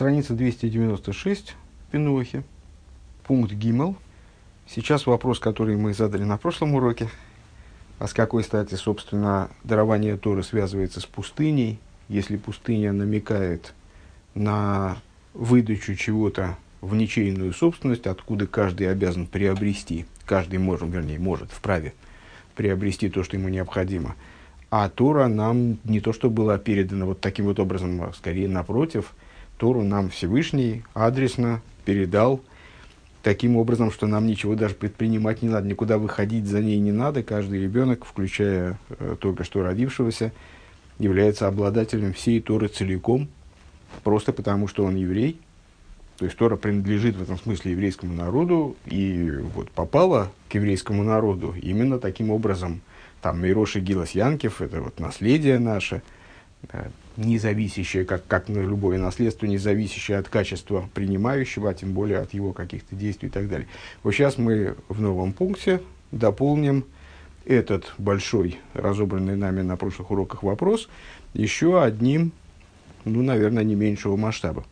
Страница 296, Пинохи, пункт Гимел. Сейчас вопрос, который мы задали на прошлом уроке. А с какой стати, собственно, дарование Торы связывается с пустыней, если пустыня намекает на выдачу чего-то в ничейную собственность, откуда каждый обязан приобрести, каждый может, вправе приобрести то, что ему необходимо. А Тора нам не то, что была передана вот таким вот образом, а скорее напротив, Тору нам Всевышний адресно передал таким образом, что нам ничего даже предпринимать не надо, никуда выходить за ней не надо. Каждый ребенок, включая только что родившегося, является обладателем всей Торы целиком, просто потому, что он еврей. То есть Тора принадлежит в этом смысле еврейскому народу, и вот попала к еврейскому народу именно таким образом. Там Мейрош и Гилас Янкев, это вот наследие наше, не зависящее, как любое наследство, не зависящее от качества принимающего, а тем более от его каких-то действий и так далее. Вот сейчас мы в новом пункте дополним этот большой, разобранный нами на прошлых уроках вопрос, еще одним, наверное, не меньшего масштаба.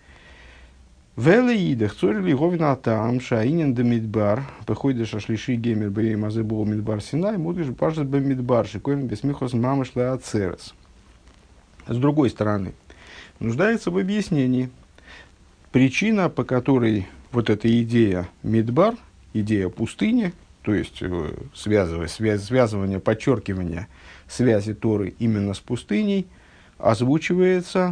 Велеидах цорили говина там шаинен де мидбар походишь ашлиши геймер бей мазебол мидбар синай мудишь пашет бе мидбар шикоем бесмихос мамышла ацерес. С другой стороны, нуждается в объяснении. Причина, по которой вот эта идея мидбар, идея пустыни, то есть связывание, подчеркивание связи Торы именно с пустыней, озвучивается,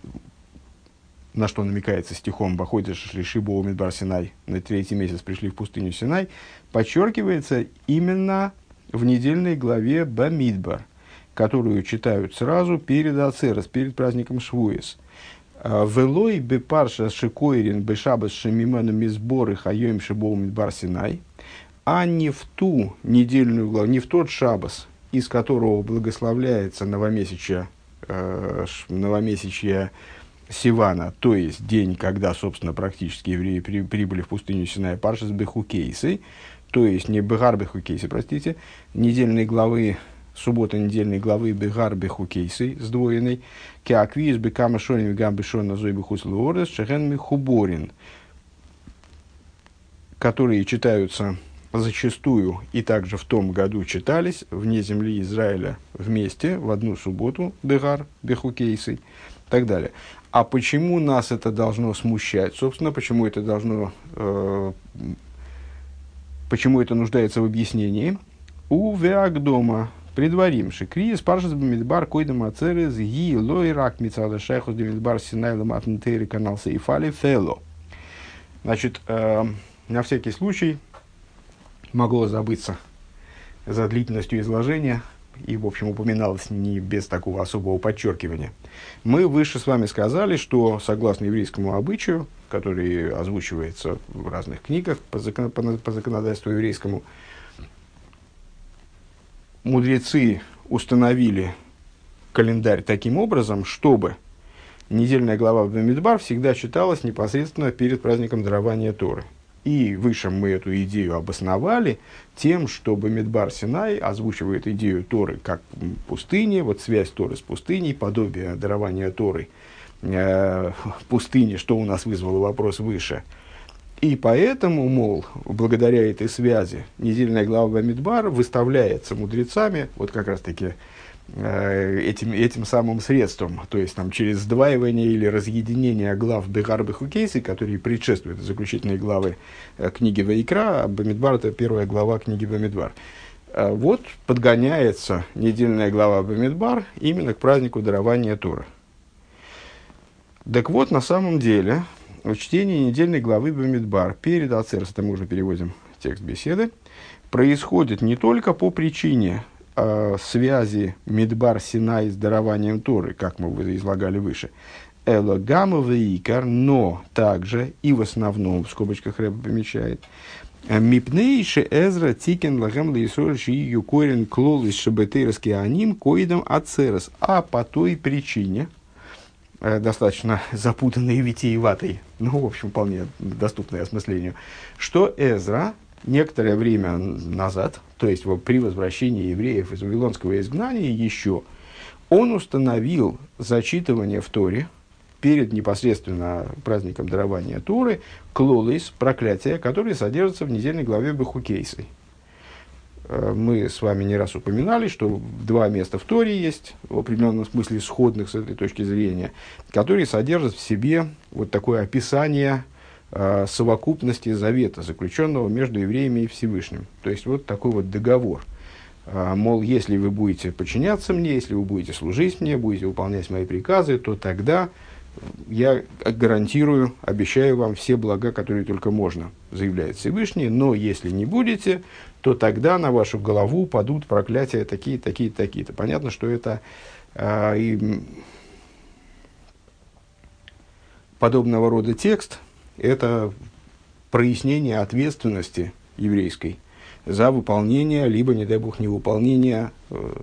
на что намекается стихом «Баходишь шли боу мидбар Синай», на третий месяц пришли в пустыню Синай, подчеркивается именно в недельной главе Бамидбар, которую читают сразу перед Ацерес, перед праздником Швуис. «Велой бепарша шикойрин бешабас шемимену мизборы хайоим шибоу мидбар Синай», а не в ту недельную главу, не в тот шабас, из которого благословляется новомесячье Сивана, то есть день, когда, собственно, практически евреи прибыли в пустыню Синай, паршас бехукейсы, то есть не бегар бехукейсы, простите, недельной главы, суббота недельной главы бегар бехукейсы, сдвоенной, кеаквиз бекама шоним гамбешон назой бехус луорес шехен михуборин, которые читаются зачастую и также в том году читались вне земли Израиля вместе в одну субботу бегар бехукейсы и так далее. А почему нас это должно смущать? Собственно, почему это нуждается в объяснении? У Веагдома предварим шикри спаршас бамидбар койдам ацерес ги лой рак мицада шайхус демидбар синайлам атнтери канал сейфали фело. Значит, на всякий случай могло забыться за длительностью изложения, и, в общем, упоминалось не без такого особого подчеркивания. Мы выше с вами сказали, что, согласно еврейскому обычаю, который озвучивается в разных книгах по законодательству еврейскому, мудрецы установили календарь таким образом, чтобы недельная глава Бамидбар всегда читалась непосредственно перед праздником дарования Торы. И выше мы эту идею обосновали тем, что Бамидбар Синай озвучивает идею Торы как пустыни, вот связь Торы с пустыней, подобие дарования Торы пустыни, что у нас вызвало вопрос выше. И поэтому, мол, благодаря этой связи, недельная глава Бамидбар выставляется мудрецами, вот как раз-таки этим самым средством, то есть там, через сдваивание или разъединение глав Бегар Бехукейсы, которые предшествуют заключительные главы книги Ваикра, а Бамидбар – это первая глава книги Бамидбар. Вот подгоняется недельная глава Бамидбар именно к празднику дарования Торы. Так вот, на самом деле, в чтении недельной главы Бамидбар перед Ацерес, это мы уже переводим текст беседы, происходит не только по причине связи Мидбар Синай с дарованием Торы, как мы излагали выше, Эло Гамовый Икар, но также и в основном, в скобочках Рэбе помечает, Мипнейши Эзра Тикен Лагам Лейсорши Юкорин Клол из Шабетейрский Аним Коидом Ацерес, а по той причине, достаточно запутанной и витиеватой, в общем, вполне доступной осмыслению, что Эзра некоторое время назад, то есть при возвращении евреев из Вавилонского изгнания еще, он установил зачитывание в Торе перед непосредственно праздником дарования Торы, клолейс, проклятия, которые содержатся в недельной главе Бехукейсей. Мы с вами не раз упоминали, что два места в Торе есть, в определенном смысле сходных с этой точки зрения, которые содержат в себе вот такое описание совокупности завета, заключенного между евреями и Всевышним. То есть, вот такой вот договор. Мол, если вы будете подчиняться мне, если вы будете служить мне, будете выполнять мои приказы, то тогда я гарантирую, обещаю вам все блага, которые только можно, заявляет Всевышний. Но если не будете, то тогда на вашу голову падут проклятия такие, такие, такие-то. Понятно, что это подобного рода текст – это прояснение ответственности еврейской за выполнение, либо, не дай бог, невыполнение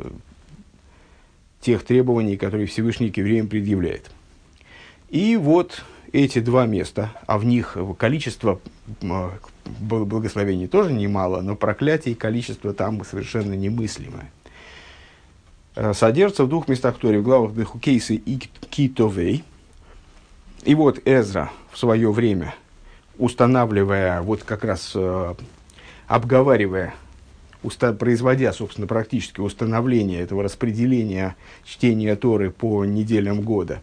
тех требований, которые Всевышний к евреям предъявляет. И вот эти два места, а в них количество благословений тоже немало, но проклятий количество там совершенно немыслимое. Содержатся в двух местах Торы, в главах Бехукейсы и Китовей. И вот Эзра в свое время, устанавливая, вот как раз обговаривая, производя, собственно, практически установление этого распределения чтения Торы по неделям года,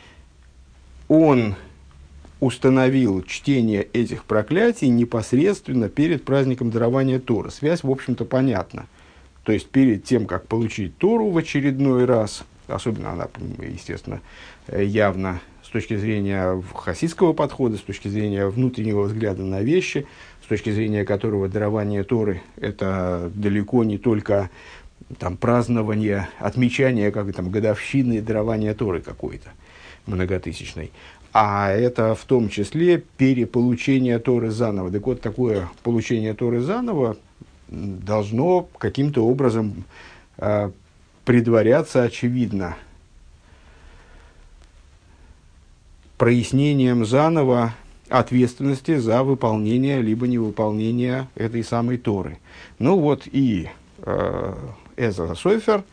он установил чтение этих проклятий непосредственно перед праздником дарования Торы. Связь, в общем-то, понятна. То есть, перед тем, как получить Тору в очередной раз, особенно она, естественно, явно с точки зрения хасидского подхода, с точки зрения внутреннего взгляда на вещи, с точки зрения которого дарование Торы – это далеко не только там, празднование, отмечание как, там, годовщины дарования Торы какой-то многотысячной, а это в том числе переполучение Торы заново. Так вот, такое получение Торы заново должно каким-то образом предваряться, очевидно, прояснением заново ответственности за выполнение либо невыполнение этой самой Торы. Ну вот и Эзра Сойфер,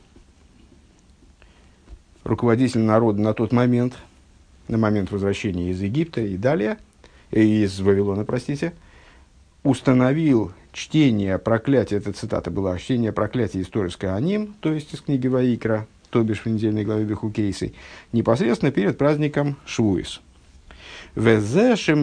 руководитель народа на тот момент, на момент возвращения из Египта и далее, из Вавилона, простите, установил чтение проклятия, эта цитата была, чтение проклятия из Торы Кааним, то есть из книги Ваикра, то бишь в недельной главе Бехукейсей, непосредственно перед праздником Швуис. Так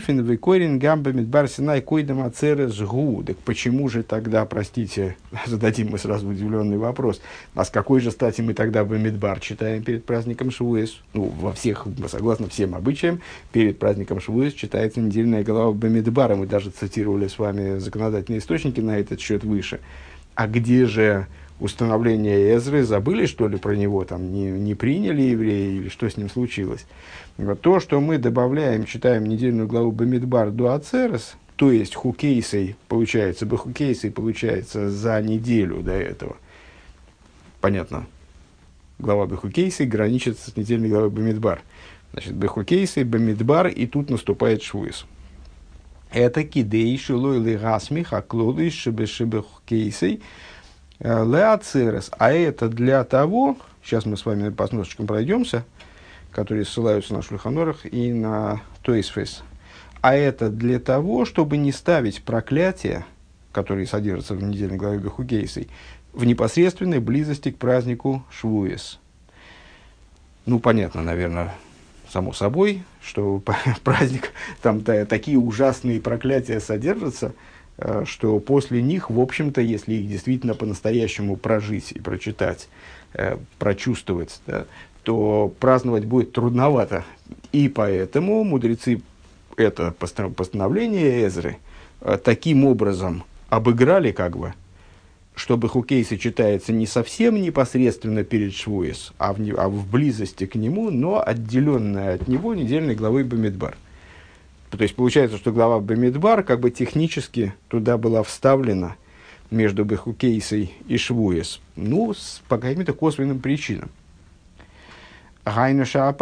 почему же тогда, простите, зададим мы сразу удивленный вопрос, а с какой же стати мы тогда Бамидбар читаем перед праздником Швуис? Ну, во всех, согласно всем обычаям, перед праздником Швуис читается недельная глава Бамидбара. Мы даже цитировали с вами законодательные источники на этот счет выше. А где же установление Эзры? Забыли, что ли, про него? Там не приняли евреи или что с ним случилось? Вот то, что мы добавляем, читаем недельную главу Бамидбар до Ацерес, то есть Хукейсей, получается, Бехукейсей получается за неделю до этого. Понятно. Глава Бехукейсей граничит с недельной главой Бамидбар. Значит, Бехукейсей, Бамидбар, и тут наступает Швуис. Это кидей шилой лигасмих, а клодыш шебехукейсей леацерес. А это для того, сейчас мы с вами по сносочкам пройдемся, которые ссылаются на Шульхан Орух и на Тойсфес. А это для того, чтобы не ставить проклятия, которые содержатся в недельной главе Бехукейсей, в непосредственной близости к празднику Швуис. Ну, понятно, наверное, само собой, что праздник, там такие ужасные проклятия содержатся, что после них, в общем-то, если их действительно по-настоящему прожить и прочитать, прочувствовать, да, то праздновать будет трудновато. И поэтому мудрецы это постановление Эзры таким образом обыграли, как бы, чтобы Хукейсы читается не совсем непосредственно перед Швуис, а в близости к нему, но отделенная от него недельной главой Бамидбар. То есть получается, что глава Бамидбар как бы технически туда была вставлена между Бехукейсой и Швуис, ну, по каким-то косвенным причинам. Отсюда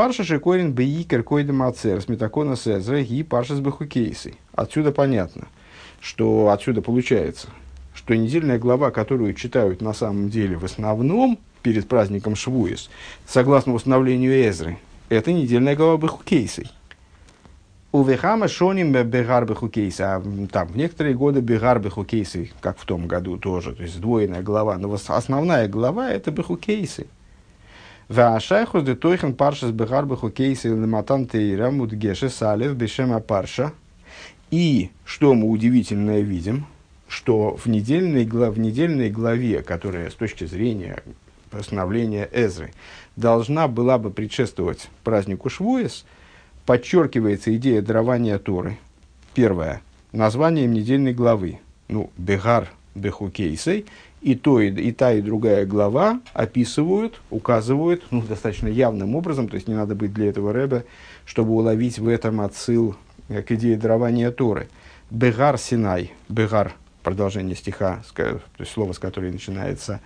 понятно, что отсюда получается, что недельная глава, которую читают на самом деле в основном перед праздником Швуис, согласно установлению Эзры, Это недельная глава Бехукейсей. У Вехама Шоним Бегар Бехукейсей. А там в некоторые годы Бегар Бехукейсей, как в том году тоже. То есть сдвоенная глава. Но основная глава это Бехукейсей. Ваашайхус де Тойхан Паршас Бегар Бехукейсей Лематан Тейра Мудгеше Салев Бешема Парша. И что мы удивительное видим, что в недельной главе, которая с точки зрения постановления Эзры должна была бы предшествовать празднику Швуэс, подчеркивается идея дарования Торы. Первое. Названием недельной главы. Бегар Бехукейсей. И та, и другая глава описывают, указывают, достаточно явным образом, то есть не надо быть для этого ребе, чтобы уловить в этом отсыл к идее дарования Торы. Бегар Синай. Бегар, продолжение стиха, то есть слово, с которого начинается,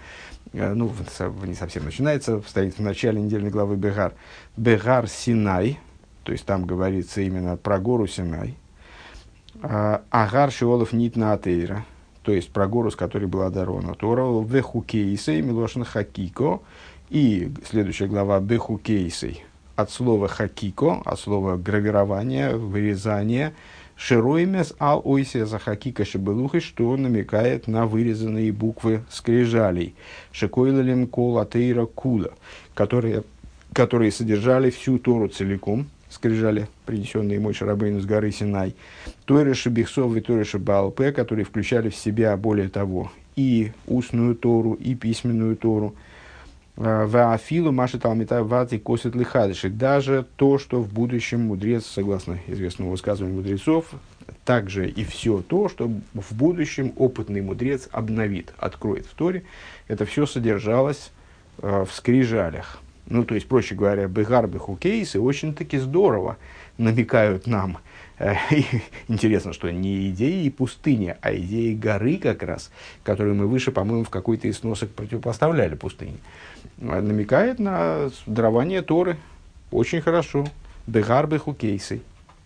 не совсем начинается, стоит в начале недельной главы Бегар. Бегар Синай, то есть там говорится именно про гору Синай. Агар Шиолов Нитна Атейра, то есть про гору, с которой была дарована Тора. Вехукейсей Милошна Хакико. И следующая глава Бехукейсей. От слова хакико, от слова гравирование, вырезание. Широимес ал ойсия за хакика шебелухой, что намекает на вырезанные буквы скрижалей. Шекойлалем кол атеира кула, которые содержали всю Тору целиком, скрижали, принесенные Моше Рабейну с горы Синай. Тойра шебихсов и Тойра шебаалпе, которые включали в себя, более того, и устную Тору, и письменную Тору. Ваафилу маши талмита вати косит лихадыши. Даже то, что в будущем мудрец, согласно известному высказыванию мудрецов, также и все то, что в будущем опытный мудрец обновит, откроет в Торе, это все содержалось в скрижалях. То есть, проще говоря, Бегар Бехукейсы очень-таки здорово намекают нам. Интересно, что не идеи пустыни, а идеи горы как раз, которую мы выше, по-моему, в какой-то из сносок противопоставляли пустыне. Намекает на дарование Торы. Очень хорошо. Бегар Бехукейсы.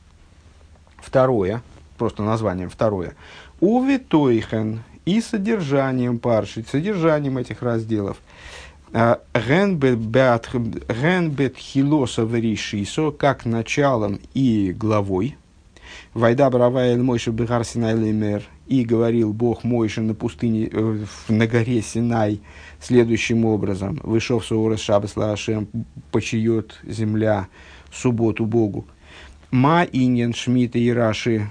Второе, просто названием второе. Уви Тойхен и содержанием парши, содержанием этих разделов. Генбет хилоса варишисо, как началом и главой. Вайда бравая Мойше Бегар Синай леймер, и говорил Бог Мойше на пустыне, на горе Синай, следующим образом: вышел соурес шабас лаашем, почиет земля субботу Богу. Ма иньян Шмидта и Раши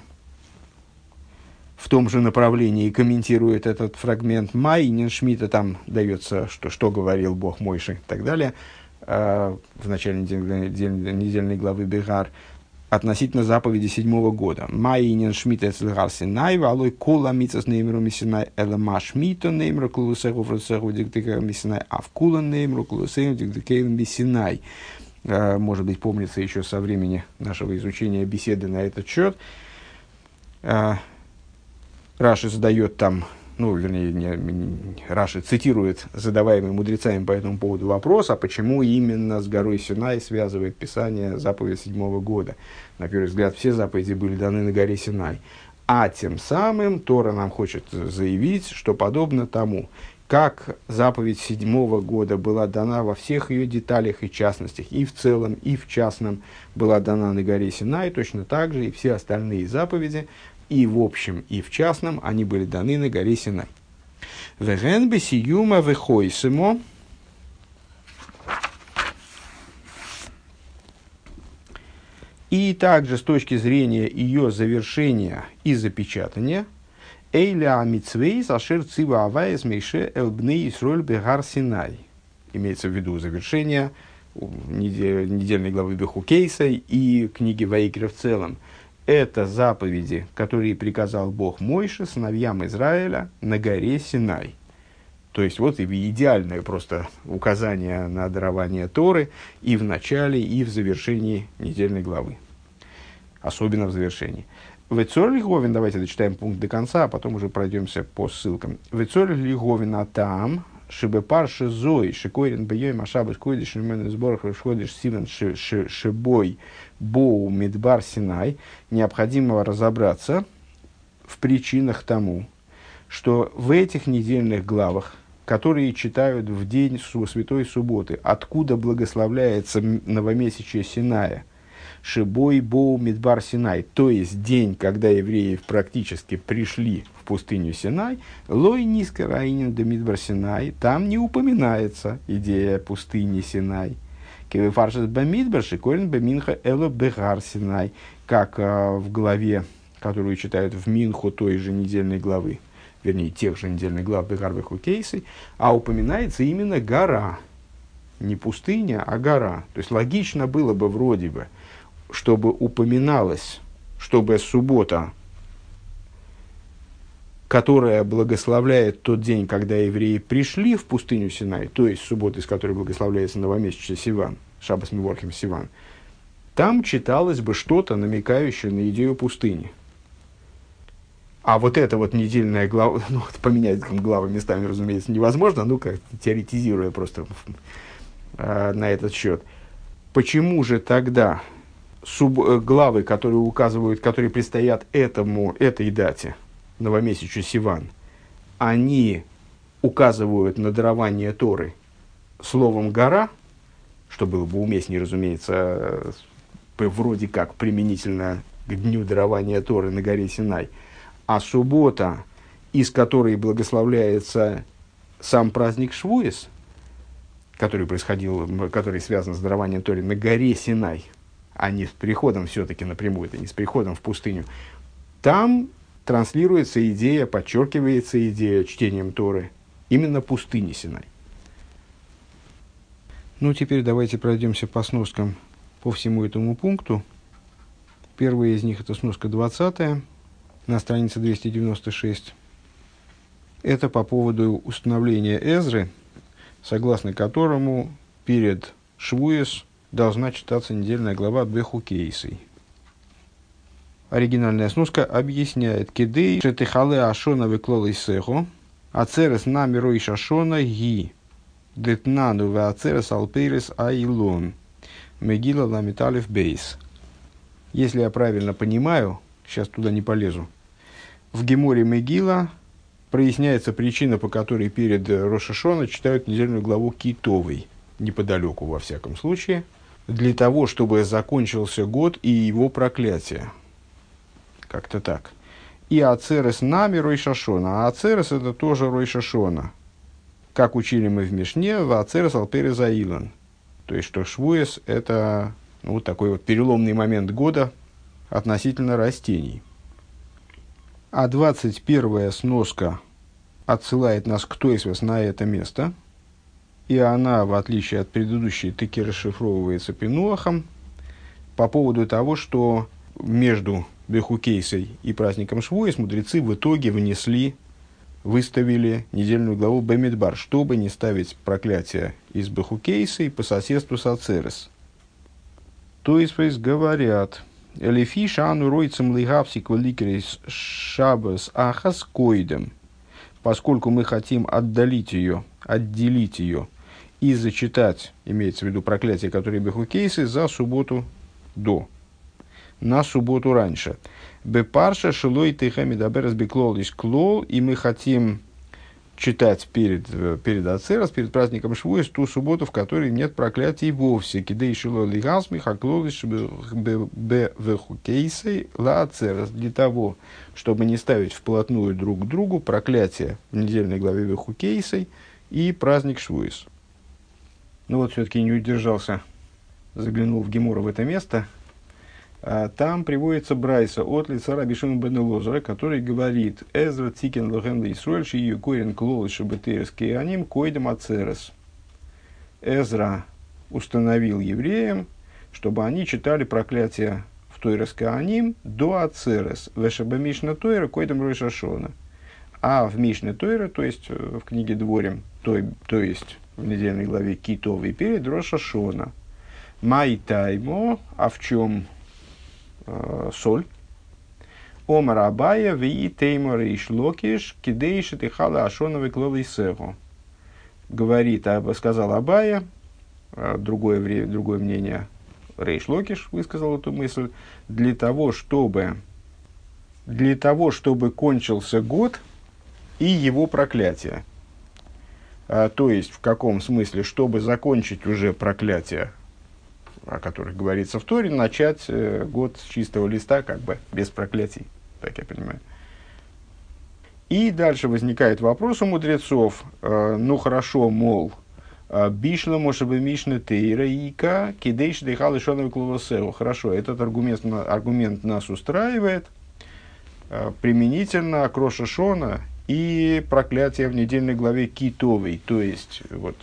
в том же направлении комментирует этот фрагмент. Ма иньян Шмидта, там дается, что говорил Бог Мойше и так далее, в начале недельной главы Бегар, относительно заповеди 7-го года. Майинен Шмидта эцлгар Синай, валой кола митцас неймру мисинай, элама Шмидта неймру клусеху фрусеху диктикер мисинай, а в кула неймру клусеху диктикер мисинай. Может быть, помнится еще со времени нашего изучения беседы на этот счет. Раши задает там, Раши цитирует задаваемый мудрецами по этому поводу вопрос, а почему именно с горой Синай связывает Писание заповедь 7-го года. На первый взгляд, все заповеди были даны на горе Синай. А тем самым Тора нам хочет заявить, что подобно тому, как заповедь 7-го года была дана во всех ее деталях и частностях, и в целом, и в частном была дана на горе Синай, точно так же и все остальные заповеди, и в общем, и в частном, они были даны на горе Синай. Веген бесиюма вехойсимо. И также с точки зрения ее завершения и запечатания, эйля амитсвейс ашер цива аваес мейше элбней исроль бегар Синай. Имеется в виду завершение недельной главы Бехукейса и книги Ваикра в целом. Это заповеди, которые приказал Бог Мойше сыновьям Израиля на горе Синай. То есть, вот и идеальное просто указание на дарование Торы и в начале, и в завершении недельной главы. Особенно в завершении. Вецор Лиговин, давайте дочитаем пункт до конца, а потом уже пройдемся по ссылкам. Вецор Лиговин атам, шибе парши зой, шикойрен бейой машабы скойдиш, имен сборах расходишь сивен шибой боу мидбар Синай. Необходимо разобраться в причинах тому, что в этих недельных главах, которые читают в день Святой Субботы, откуда благословляется новомесячие Синая. Шибой Боу Мидбар Синай, то есть день, когда евреи практически пришли в пустыню Синай, Лой Низка Раинин де Мидбар Синай, там не упоминается идея пустыни Синай. Кевефаршет Бамидбар Шикорин Баминха Эло Бегар Синай, как в главе, которую читают в Минху той же недельной главы, вернее, тех же недельных глав Бегар Бехукейсы, а упоминается именно гора, не пустыня, а гора. То есть логично было бы вроде бы, чтобы упоминалось, чтобы суббота, которая благословляет тот день, когда евреи пришли в пустыню Синай, то есть суббота, из которой благословляется новомесячный Сиван, Шаббас Миворхим Сиван, там читалось бы что-то, намекающее на идею пустыни. А вот эта вот недельная глава, ну, поменять главы местами, разумеется, невозможно, ну-ка, теоретизируя просто на этот счет. Почему же тогда главы, которые указывают, которые предстоят этой дате, новомесячу Сиван, они указывают на дарование Торы словом «гора», что было бы уместнее, разумеется, вроде как применительно к дню дарования Торы на горе Синай, а суббота, из которой благословляется сам праздник Швуис, который связан с дарованием Торы на горе Синай, а не с приходом все-таки напрямую, это не с приходом в пустыню, там транслируется идея, подчеркивается идея чтением Торы именно пустыни Синай. Ну, теперь давайте пройдемся по сноскам по всему этому пункту. Первая из них – это сноска 20 на странице 296. Это по поводу установления Эзры, согласно которому перед Швуес должна читаться недельная глава Бехукейсей. Оригинальная сноска объясняет: «Кидей шетихале ашона веклолей сехо, ацерес нами рой шашона ги, детнану ве ацерес алпейрес аилон, мегила ламиталев бейс». Если я правильно понимаю, сейчас туда не полезу, в Геморе Мегила проясняется причина, по которой перед Рош ха-Шана читают недельную главу Китовой, неподалеку во всяком случае, для того, чтобы закончился год и его проклятие. Как-то так. И Ацерес нами Рой Шашона. А Ацерес это тоже Рой Шашона. Как учили мы в Мишне, в Ацерес Алперез Аилан. То есть, что Швуес это вот такой вот переломный момент года относительно растений. А 21-я сноска отсылает нас к Тойсвес на это место. И она, в отличие от предыдущей, таки расшифровывается Пинуахом по поводу того, что между Бехукейсой и праздником Швуис мудрецы в итоге выставили недельную главу Бемидбар, чтобы не ставить проклятие из Бехукейсы по соседству с Ацерес. То есть говорят: «Элефи шану ройцем лигавсик великерис шабас ахас койдем», поскольку мы хотим отделить ее и зачитать, имеется в виду проклятие, которое Бехукейсы, за субботу на субботу раньше. Бепарша шилой тихами даберас беклол лишь клол, и мы хотим читать перед Ацерес, перед праздником Швуис, ту субботу, в которой нет проклятий вовсе. Кидей шилой лигасми хаклол лишь бехукейсы ла Ацерес, для того, чтобы не ставить вплотную друг к другу проклятие в недельной главе Бехукейсой и праздник Швуис. Ну вот, все-таки не удержался, заглянул в Гемору в это место. Там приводится брайса от лица Раби Шимона бен Элозера, который говорит: «Эзра цикен лохем лейсруэль шию корен клол шебетейрес кеаним койдем ацерес». Эзра установил евреям, чтобы они читали проклятие в Тойрес кеаним до ацерес. Вешебе мишна Тойра койдем рой шашона. А в Мишне Тойра, то есть в книге Дворим, то есть в недельной главе Китовой, перед Рош ха-Шана. Май таймо, а в чем соль? Омар Абая ви теймо рейш локиш кидейши тихала ашоновой клолой сеху. Говорит, сказал Абая, другое мнение, рейш локиш высказал эту мысль, для того, чтобы кончился год и его проклятие. То есть, в каком смысле, чтобы закончить уже проклятие, о которых говорится в Торе, начать год с чистого листа, как бы без проклятий, так я понимаю. И дальше возникает вопрос у мудрецов, ну хорошо, мол, бишла мошебе мишны тейра ика кидейш дейхал ишоновый клувасеу. Хорошо, этот аргумент нас устраивает применительно к Рош ха-Шана и проклятие в недельной главе Китовой, то есть вот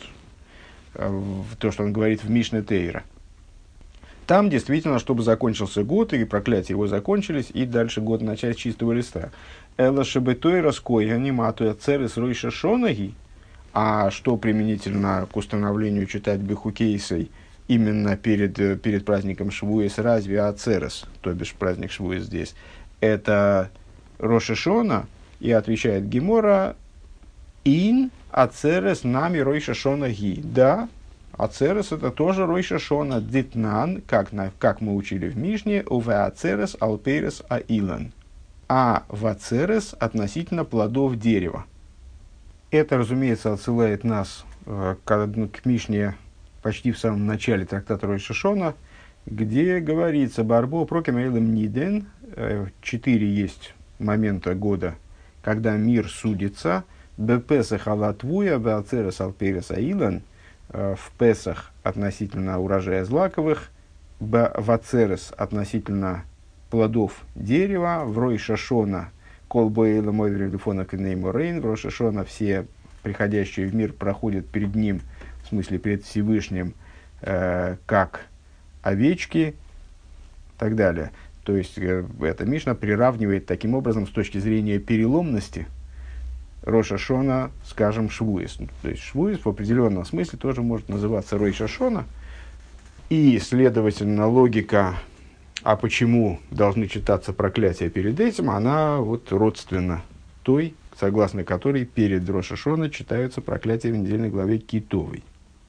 то, что он говорит в Мишне Тейра. Там действительно, чтобы закончился год, и проклятия его закончились, и дальше год начать с чистого листа. Эла шебетой раской аниматуя церес ройша шонаги, а что применительно к установлению читать бехукейсой именно перед праздником Швуэс, разве ацерес, то бишь праздник Швуэс здесь, это Рош ха-Шана, и отвечает Гемора, ин ацерес нами ройш ха-Шана ги. Да, ацерес это тоже ройш ха-Шана дитнан, как мы учили в Мишне, уве ацерес алперес аилан. А в ацерес относительно плодов дерева. Это, разумеется, отсылает нас к Мишне почти в самом начале трактата Рош ха-Шана, где говорится «Барбо прокемейлем ниден». 4 есть момента года, когда мир судится. «Бепесах алатвуя, беацерес алперес аилан». В Песах относительно урожая злаковых, в Ацерес относительно плодов дерева, в Ройш ха-Шана колбоэйла мойвер телефона кнейму рейн, в Рош ха-Шана все приходящие в мир проходят перед ним, в смысле перед Всевышним, как овечки и так далее. То есть, эта Мишна приравнивает таким образом, с точки зрения переломности, Рош ха-Шана, скажем, Швуэс. То есть, Швуэс в определенном смысле тоже может называться Ройш ха-Шана. И, следовательно, логика, а почему должны читаться проклятия перед этим, она вот родственна той, согласно которой перед Рош ха-Шана читаются проклятия в недельной главе Китовой.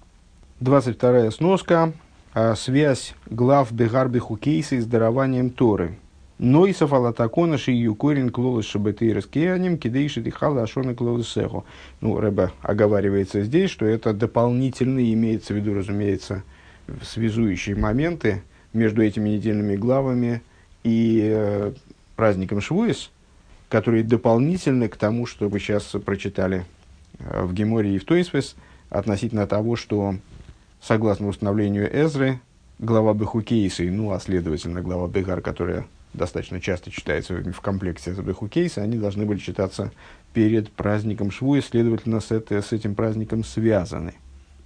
22-я сноска. Связь глав Бегарби Хукейса с дарованием Торы. Нойсов алатакона шию корень клолос шабеты раскеяним кидейши дихала ашона клолосеху. Ну, Рэбе оговаривается здесь, что это дополнительные, имеется в виду, разумеется, связующие моменты между этими недельными главами и праздником Швуэс, которые дополнительны к тому, что вы сейчас прочитали в Геморе и в Тойсвес, относительно того, что согласно установлению Эзры, глава Бехукейса, ну а следовательно глава Бегар, которая достаточно часто читается в комплекте с Бехукейса, они должны были читаться перед праздником Швуэс, следовательно, с этим праздником связаны.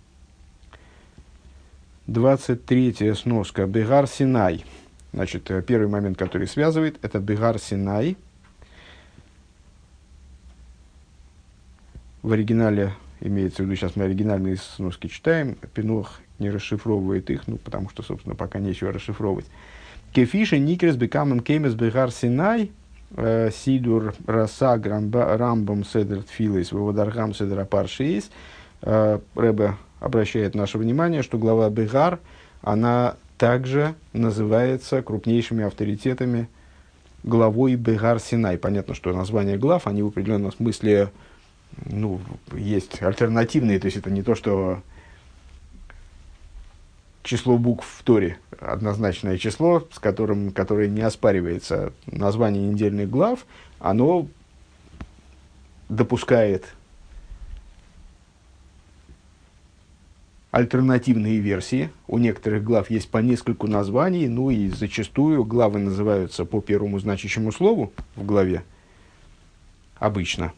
23-я сноска. Бегар Синай. Значит, первый момент, который связывает, это Бегар Синай. В оригинале имеется в виду, сейчас мы оригинальные сноски читаем, Пинох не расшифровывает их, ну, потому что, собственно, пока нечего расшифровывать. Кефиша никрес бекамен кеймес бегар синай, сидур раса рамбам седер тфилис, выводаргам седер апаршиис. Рэбе обращает наше внимание, что глава Бегар, она также называется крупнейшими авторитетами главой Бегар Синай. Понятно, что названия глав, они в определенном смысле, ну, есть альтернативные, то есть это не то, что число букв в Торе, однозначное число, которое не оспаривается. Название недельных глав, оно допускает альтернативные версии. У некоторых глав есть по нескольку названий, ну и зачастую главы называются по первому значащему слову в главе, обычно.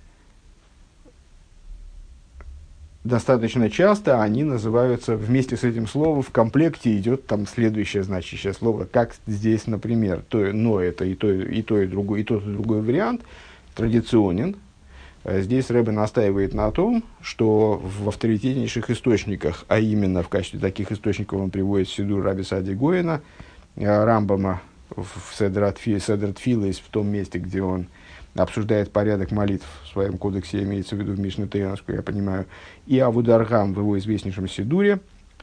Достаточно часто они называются вместе с этим словом, в комплекте идет там следующее значащее слово, как здесь, например. Но это и тот, и другой вариант традиционен. Здесь Рэбе настаивает на том, что в авторитетнейших источниках, а именно в качестве таких источников он приводит Сидур Раби Саади Гоэна, Рамбама в Седер Тфилис, в том месте, где он обсуждает порядок молитв в своем кодексе, имеется в виду в Мишне Тейра, насколько я понимаю, и Авударгам в его известнейшем Сидуре,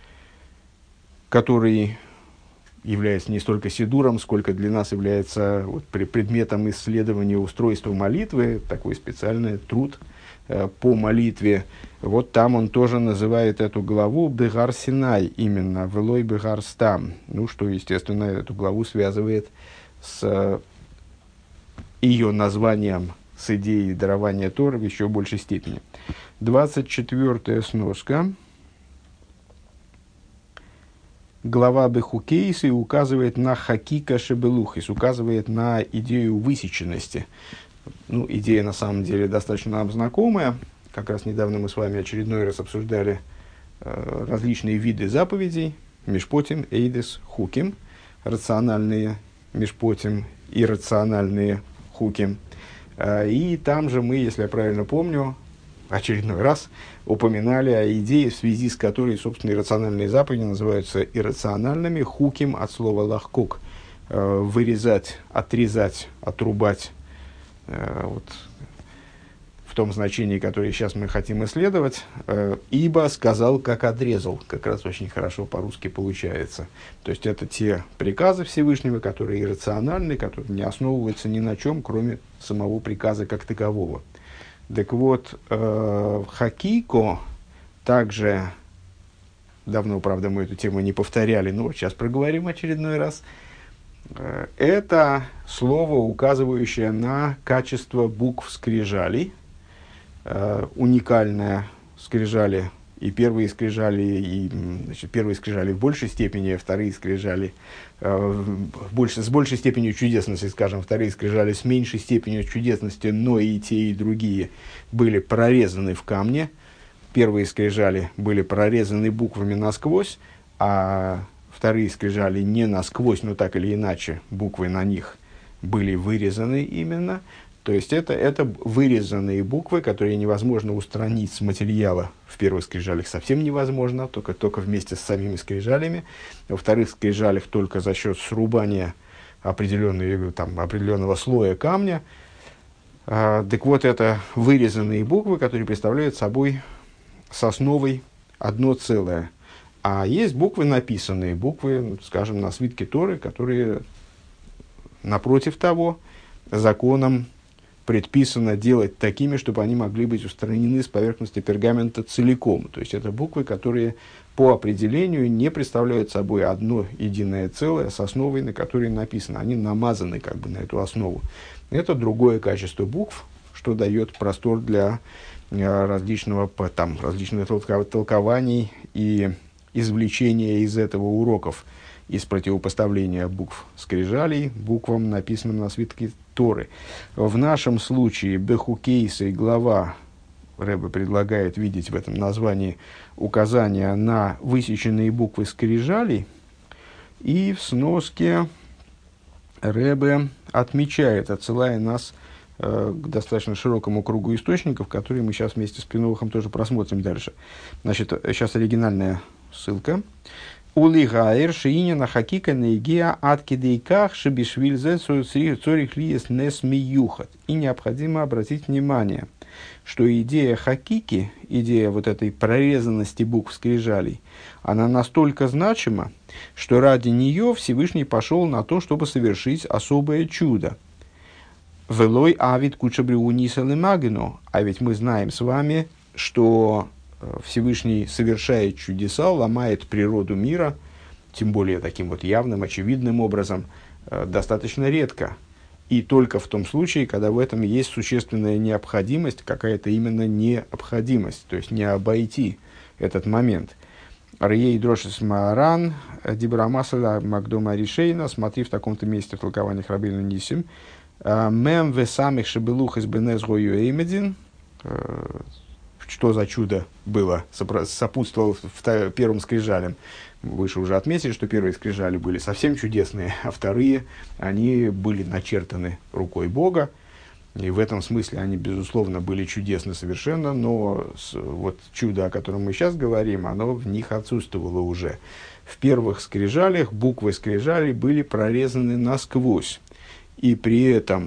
который является не столько сидуром, сколько для нас является вот, предметом исследования устройства молитвы, такой специальный труд по молитве, вот там он тоже называет эту главу Бегар Синай, именно Велой Бегар Стам, ну, что, естественно, эту главу связывает с ее названием, с идеей дарования Торы в еще большей степени. 24-я сноска. Глава Бехукейсы указывает на хакика шебелухис, указывает на идею высеченности. Ну, идея на самом деле достаточно нам знакомая. Как раз недавно мы с вами очередной раз обсуждали различные виды заповедей. Мишпотим, эйдес, хуким. Рациональные мишпотим, иррациональные хуким. И там же мы, если я правильно помню, очередной раз упоминали о идее, в связи с которой, собственно, иррациональные заповеди называются иррациональными, хуким от слова лахкук, вырезать, отрезать, отрубать, вот, в том значении, которое сейчас мы хотим исследовать, ибо сказал, как отрезал, как раз очень хорошо по-русски получается. То есть это те приказы Всевышнего, которые иррациональны, которые не основываются ни на чем, кроме самого приказа как такового. Так вот, хакико также, давно, правда, мы эту тему не повторяли, но сейчас проговорим очередной раз, это слово, указывающее на качество букв скрижалей, уникальное скрижали, и первые скрижали, значит, первые скрижали в большей степени, а вторые скрижали с большей степенью чудесности, скажем, вторые скрижали с меньшей степенью чудесности, но и те, и другие были прорезаны в камне. Первые скрижали были прорезаны буквами насквозь, а вторые скрижали не насквозь, но так или иначе буквы на них были вырезаны именно. То есть это вырезанные буквы, которые невозможно устранить с материала. В первых скрижалях совсем невозможно, только вместе с самими скрижалями. Во вторых скрижалях только за счет срубания определенного слоя камня. Так вот, это вырезанные буквы, которые представляют собой с основой одно целое. А есть буквы написанные, буквы, скажем, на свитке Торы, которые, напротив того, законом предписано делать такими, чтобы они могли быть устранены с поверхности пергамента целиком. То есть это буквы, которые по определению не представляют собой одно единое целое с основой, на которой написано. Они намазаны как бы на эту основу. Это другое качество букв, что дает простор для различных толкований и извлечения из этого уроков, из противопоставления букв скрижалей буквам, написанным на свитке Торы. В нашем случае Бехукейса и глава Ребе предлагает видеть в этом названии указания на высеченные буквы скрижалей, и в сноске Ребе отмечает, отсылая нас к достаточно широкому кругу источников, которые мы сейчас вместе с Пинухом тоже просмотрим дальше. Значит, сейчас оригинальная ссылка. Улигаэр шиинина хакика нейгия аткидейках шебишвильзе цорих лиес несмиюхат. И необходимо обратить внимание, что идея хакики, идея вот этой прорезанности букв скрижалей, она настолько значима, что ради нее Всевышний пошел на то, чтобы совершить особое чудо. Велой авид кучабриуниса лемагино. А ведь мы знаем с вами, что Всевышний совершает чудеса, ломает природу мира, тем более таким вот явным, очевидным образом, достаточно редко. И только в том случае, когда в этом есть существенная необходимость, какая-то именно необходимость, то есть не обойти этот момент. Рьей дрошис мааран, дибрамасала магдома ришейна, смотри в таком-то месте в толкованиях Рабейну Нисим, мем весамих шебелух из бенезгою эймедин, что за чудо было, сопутствовало первым скрижалям. Выше уже отметили, что первые скрижали были совсем чудесные, а вторые, они были начертаны рукой Бога. И в этом смысле они, безусловно, были чудесны совершенно, но вот чудо, о котором мы сейчас говорим, оно в них отсутствовало уже. В первых скрижалях буквы скрижалей были прорезаны насквозь. И при этом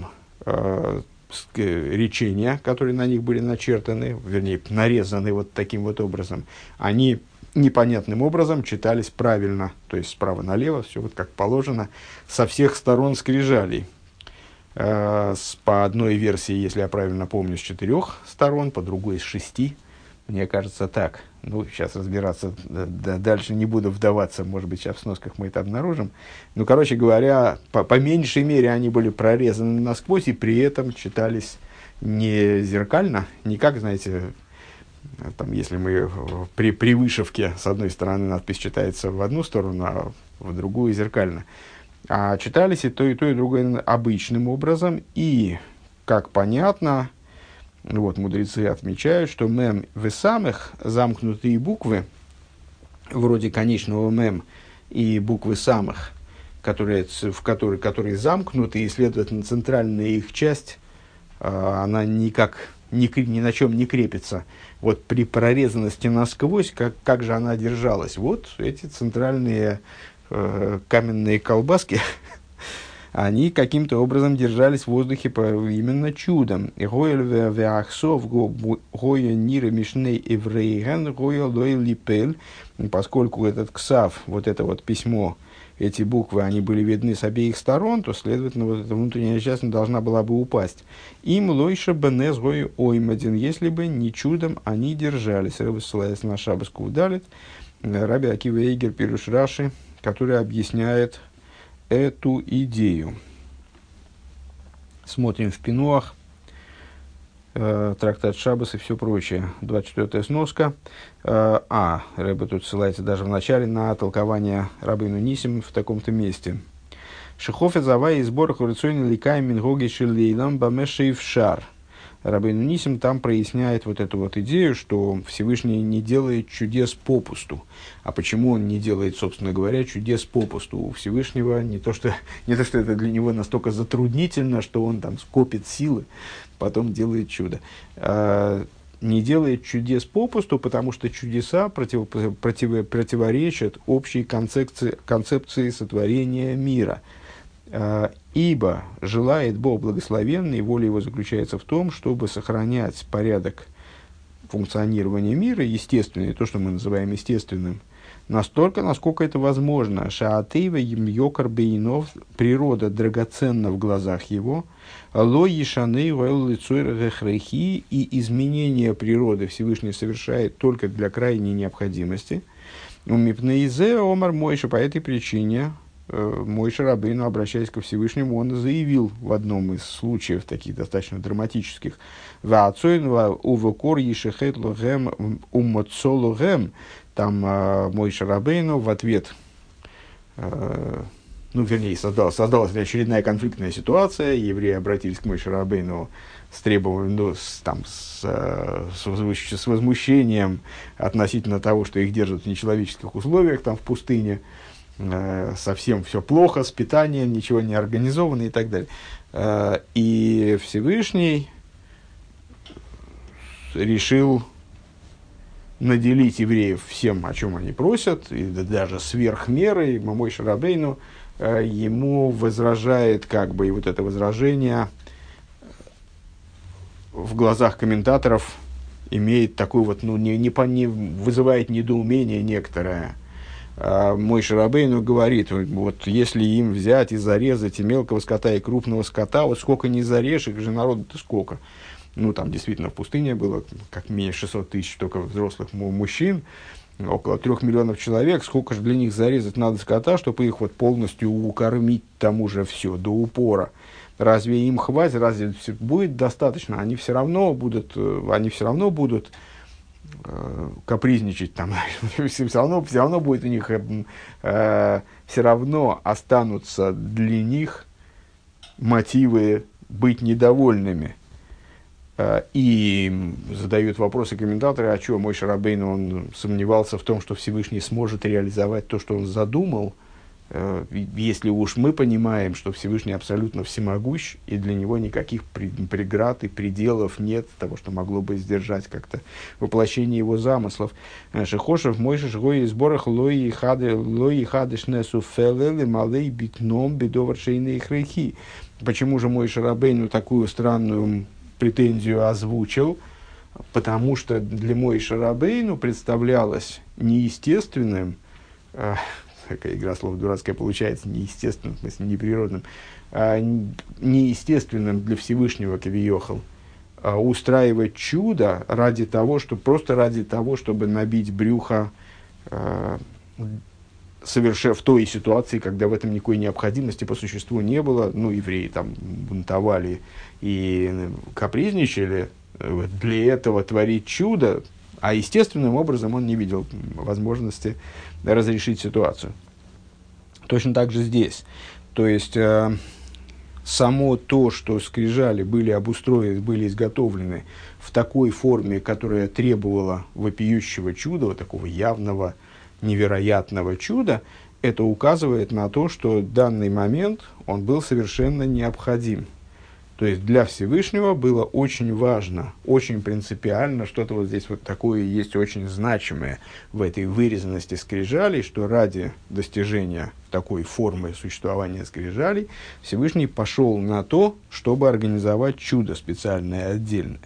речения, которые на них были начертаны, вернее, нарезаны вот таким вот образом, они непонятным образом читались правильно, то есть справа налево, все вот как положено, со всех сторон скрижалей. По одной версии, если я правильно помню, с 4 сторон, по другой с 6. Мне кажется, так. Ну, сейчас разбираться дальше не буду вдаваться. Может быть, сейчас в сносках мы это обнаружим. Ну, короче говоря, по меньшей мере они были прорезаны насквозь и при этом читались не зеркально, не как, знаете, там, если мы при вышивке с одной стороны надпись читается в одну сторону, а в другую зеркально. А читались и то, и другое обычным образом. И, как понятно, вот, мудрецы отмечают, что мем в самых замкнутые буквы, вроде конечного мем и буквы самых, которые замкнуты, и, следовательно, центральная их часть, она никак ни на чем не крепится. Вот при прорезанности насквозь, как же она держалась? Вот эти центральные каменные колбаски, они каким-то образом держались в воздухе именно чудом. Поскольку этот ксав, вот это вот письмо, эти буквы, они были видны с обеих сторон, то, следовательно, вот эта внутренняя часть должна была бы упасть. Им лойша бенез гой оймадин, если бы не чудом они держались. Рыба ссылаясь на Шабаску удалит. Раби Акива Эйгер пируш Раши, который объясняет эту идею. Смотрим в Пинуах, трактат Шабас и все прочее. 24-я сноска. Рэбе тут ссылается даже в начале на толкование Рабейну Нисим в таком-то месте. Шехофет завай из сбора хорицойна ликай мингоги шилейлам бамешев шар. Рабейну Нисим там проясняет вот эту вот идею, что Всевышний не делает чудес попусту. А почему он не делает, собственно говоря, чудес попусту? У Всевышнего не то, что это для него настолько затруднительно, что он там скопит силы, потом делает чудо. Не делает чудес попусту, потому что чудеса противоречат общей концепции сотворения мира. Ибо желает Бог благословенный, и воля его заключается в том, чтобы сохранять порядок функционирования мира, естественный, то, что мы называем естественным, настолько, насколько это возможно. Шаатыва йокар бейнов, природа драгоценна в глазах его, ло ешаны вэл лицойр гехрехи, и изменение природы Всевышний совершает только для крайней необходимости. Умипнейзе омар Мойша, по этой причине Мойша Рабейну, обращаясь ко Всевышнему, он заявил в одном из случаев, таких достаточно драматических, там Мойша Рабейну в ответ, создалась очередная конфликтная ситуация, евреи обратились к Мойше Рабейну с требованием, с возмущением относительно того, что их держат в нечеловеческих условиях, там в пустыне, совсем все плохо, с питанием, ничего не организовано и так далее. И Всевышний решил наделить евреев всем, о чем они просят, и даже сверх меры. Мойше Рабейну ему возражает, и вот это возражение в глазах комментаторов имеет такой вот, не вызывает недоумение некоторое. Мойше Рабейну говорит, вот если им взять и зарезать и мелкого скота, и крупного скота, вот сколько не зарежь, их же народу-то сколько. Там действительно в пустыне было как минимум 600 тысяч только взрослых мужчин, около 3 миллионов человек. Сколько же для них зарезать надо скота, чтобы их вот полностью укормить тому же все, до упора. Разве им хватит, разве будет достаточно? Они все равно будут капризничать, там, все равно будет у них, все равно останутся для них мотивы быть недовольными. И задают вопросы комментаторы, а что, Мойше Рабейну, он сомневался в том, что Всевышний сможет реализовать то, что он задумал, если уж мы понимаем, что Всевышний абсолютно всемогущ, и для него никаких преград и пределов нет того, что могло бы сдержать как-то воплощение его замыслов. Шехошев Мойше Шгой из сборах лои хадыш несу фелел и малей битном бедоваршейные хрехи. Почему же Мойше Рабейну такую странную претензию озвучил? Потому что для Мойше Рабейну представлялось неестественным, такая игра слов дурацкая получается, неестественным, в смысле неприродным, неестественным для Всевышнего Кавиохал устраивать чудо ради того, просто ради того, чтобы набить брюхо в той ситуации, когда в этом никакой необходимости по существу не было. Ну, евреи там бунтовали и капризничали. Для этого творить чудо, а естественным образом он не видел возможности разрешить ситуацию. Точно так же здесь. То есть, само то, что скрижали были обустроены, были изготовлены в такой форме, которая требовала вопиющего чуда, вот такого явного, невероятного чуда, это указывает на то, что данный момент, он был совершенно необходим. То есть для Всевышнего было очень важно, очень принципиально, что-то вот здесь вот такое есть очень значимое в этой вырезанности скрижалей, что ради достижения такой формы существования скрижалей Всевышний пошел на то, чтобы организовать чудо специальное, отдельное.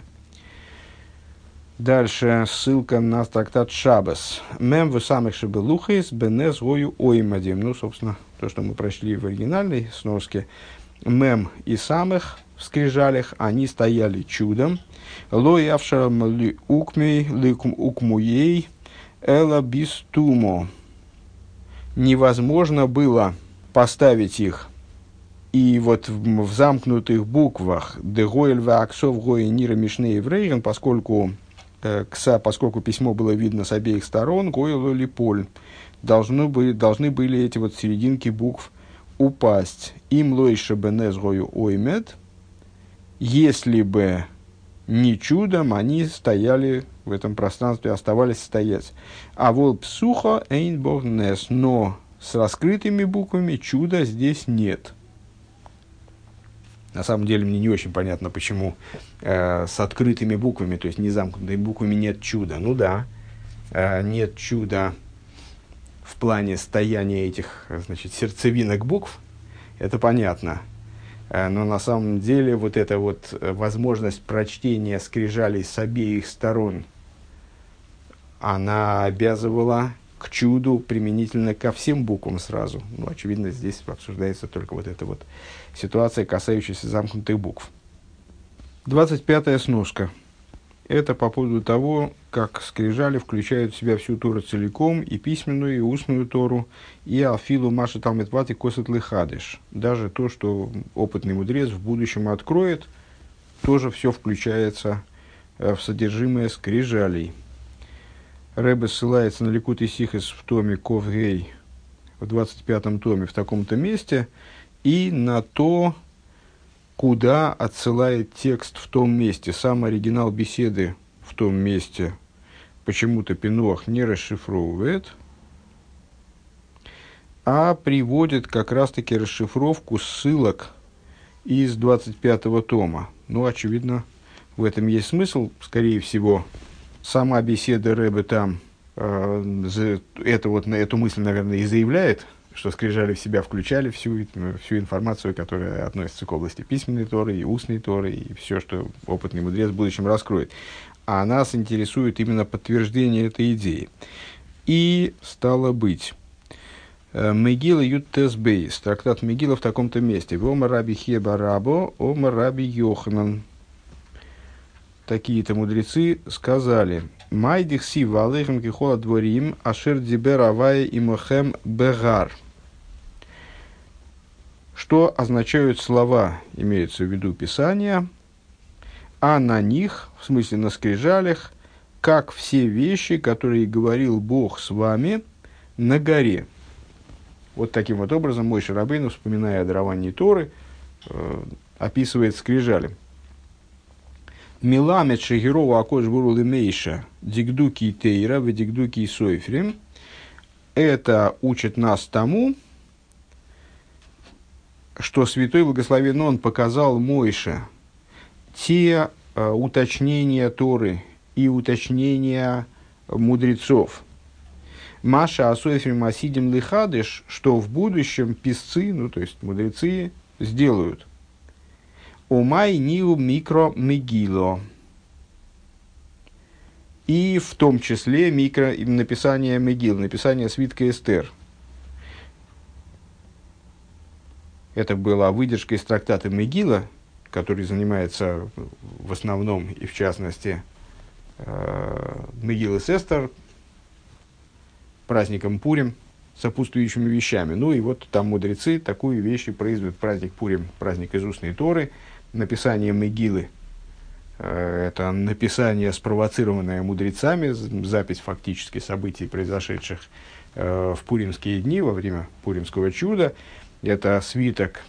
Дальше ссылка на трактат Шабас. Мем в самых шебелухис бенез гою оймадим. Ну, собственно, то, что мы прочли в оригинальной сноске. Мем и самых в скрижалях, они стояли чудом. Лой авшарам ли укмей, ли укмуей, эла бистумо. Невозможно было поставить их и вот в замкнутых буквах дегоэль вааксов гои нира мишней еврейген, поскольку письмо было видно с обеих сторон, гоэлу ли поль, должны были эти вот серединки букв упасть. Им лойша бенез гою оймет, если бы не чудом, они стояли в этом пространстве, оставались стоять. А вол псуха эйн богнес, но с раскрытыми буквами чуда здесь нет. На самом деле мне не очень понятно, почему с открытыми буквами, то есть не замкнутыми буквами, нет чуда. Ну да, нет чуда в плане стояния этих, значит, сердцевинок букв, это понятно. Но на самом деле вот эта вот возможность прочтения скрижалей с обеих сторон, она обязывала к чуду применительно ко всем буквам сразу. Ну, очевидно, здесь обсуждается только вот эта вот ситуация, касающаяся замкнутых букв. 25-я сноска. Это по поводу того, как скрижали включают в себя всю Тору целиком, и письменную, и устную Тору, и алфилу маши талмитват и косет лихадыш. Даже то, что опытный мудрец в будущем откроет, тоже все включается в содержимое скрижалей. Ребе ссылается на Ликут Исихес в томе Ковгей, в 25-м томе, в таком-то месте, и на то, куда отсылает текст в том месте. Сам оригинал беседы в том месте почему-то Пинуах не расшифровывает, а приводит как раз-таки расшифровку ссылок из 25-го тома. Ну, очевидно, в этом есть смысл. Скорее всего, сама беседа Ребе там эту мысль, наверное, и заявляет, что скрижали в себя включали всю информацию, которая относится к области письменной Торы и устной Торы, и все, что опытный мудрец в будущем раскроет. А нас интересует именно подтверждение этой идеи. И стало быть, Мегила Ют Тесбейс, трактат Мегила в таком-то месте. Ома раби Хеба Рабо, ома раби Йоханан. Такие-то мудрецы сказали: Майдих си валехем кихола дворим, ашер дибер авай имохем бегар. Что означают слова, имеется в виду Писания, а на них, в смысле на скрижалях, как все вещи, которые говорил Бог с вами на горе. Вот таким вот образом Мойше Рабейну, вспоминая о даровании Торы, описывает скрижали. Миламет шегирова акош буру лемейша дигдуки тейра в дигдуки сойфрим. Это учит нас тому, что Святой Благословен Он показал Мойше те уточнения Торы и уточнения мудрецов. Маша асойфрим асидим лихадыш, что в будущем писцы, ну то есть мудрецы, сделают. Омай ниу микро мегило. И в том числе написание Мегил, написание свитка Эстер. Это была выдержка из трактата Мегила, который занимается в основном и в частности Мегилас Эстер, праздником Пурим, сопутствующими вещами. Ну и вот там мудрецы такую вещь производят. Праздник Пурим, праздник из устной Торы, написание Мегилы. Это написание, спровоцированное мудрецами, запись фактически событий, произошедших в пуримские дни, во время пуримского чуда. Это свиток,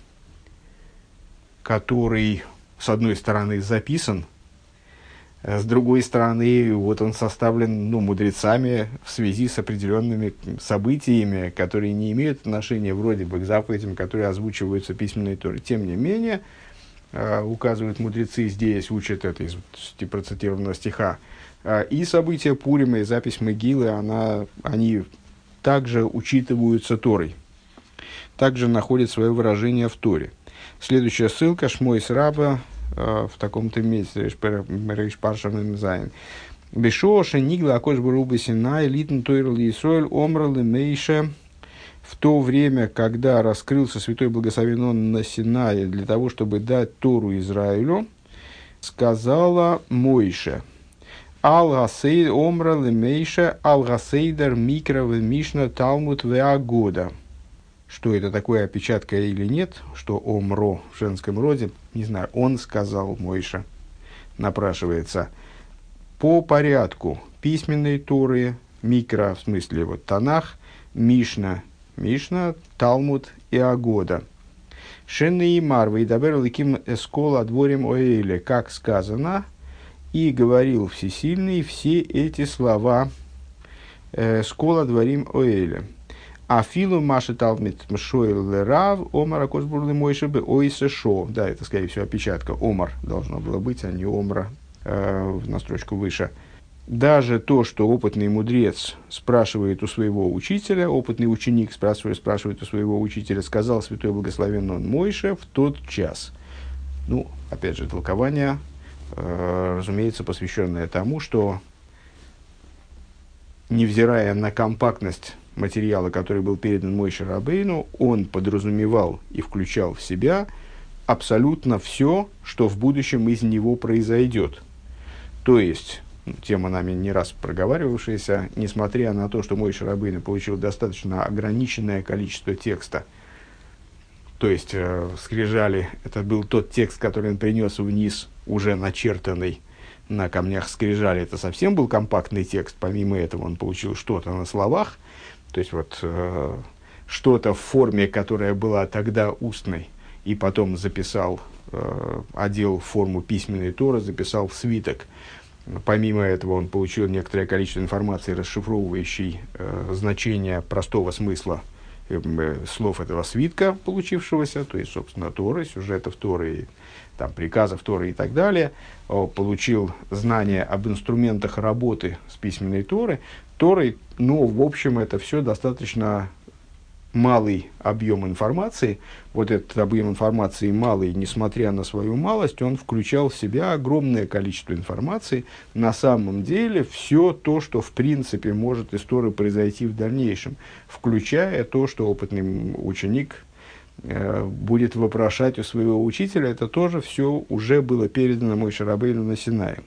который, с одной стороны, записан, с другой стороны, вот он составлен мудрецами в связи с определенными событиями, которые не имеют отношения вроде бы к заповедям, которые озвучиваются в письменной Торе. Тем не менее, указывают мудрецы здесь, учат это из процитированного стиха, и события Пурима, и запись Мегилы, они также учитываются Торой, также находят свое выражение в Торе. Следующая ссылка, Шмойс Раба, в таком-то месте, Рейш Паршам Зайн. Бешоша Нигла Акош Баруба Синай, Литн Тойрл Исроэль, Омрал и Мейша. В то время, когда раскрылся Святой Благословен Он на Синае для того, чтобы дать Тору Израилю, сказала Мойше: Ал-Гасейд Омрал и Мейша, Ал-Гасейдар Микра Мишна Талмуд Веагода. Что это такое, опечатка или нет, что омро в женском роде, не знаю, он сказал, Мойша, напрашивается. По порядку письменной Торы, микро, в смысле вот Танах, Мишна, Талмуд и Агода. Шенны и Марвы, и добавил Ликим Эскола дворим Оэле, как сказано, и говорил Всесильный все эти слова Эскола дворим Оэле. А филу маши талмит мшойл рав омара косбурлы мойши бы ойсе шо. Да, это, скорее всего, опечатка. Омар должно было быть, а не омра на строчку выше. Даже то, что опытный мудрец спрашивает у своего учителя, опытный ученик спрашивает у своего учителя, сказал Святой Благословен Он Мойше в тот час. Ну, опять же, толкование, разумеется, посвященное тому, что, невзирая на компактность материала, который был передан Мойше Рабейну, он подразумевал и включал в себя абсолютно все, что в будущем из него произойдет. То есть, тема нами не раз проговаривавшаяся, несмотря на то, что Мойше Рабейну получил достаточно ограниченное количество текста, то есть скрижали, это был тот текст, который он принес вниз, уже начертанный на камнях скрижали, это совсем был компактный текст, помимо этого он получил что-то на словах, то есть вот что-то в форме, которая была тогда устной, и потом записал, одел в форму письменной Торы, записал в свиток. Помимо этого он получил некоторое количество информации, расшифровывающей значение простого смысла слов этого свитка, получившегося, то есть, собственно, Торы, сюжетов Торы, там, приказов Торы и так далее. Получил знания об инструментах работы с письменной Торой, но, в общем, это все достаточно малый объем информации. Вот этот объем информации малый, несмотря на свою малость, он включал в себя огромное количество информации. На самом деле, все то, что, в принципе, может из Торы произойти в дальнейшем, включая то, что опытный ученик будет вопрошать у своего учителя, это тоже все уже было передано Мойше Рабейну на Синае.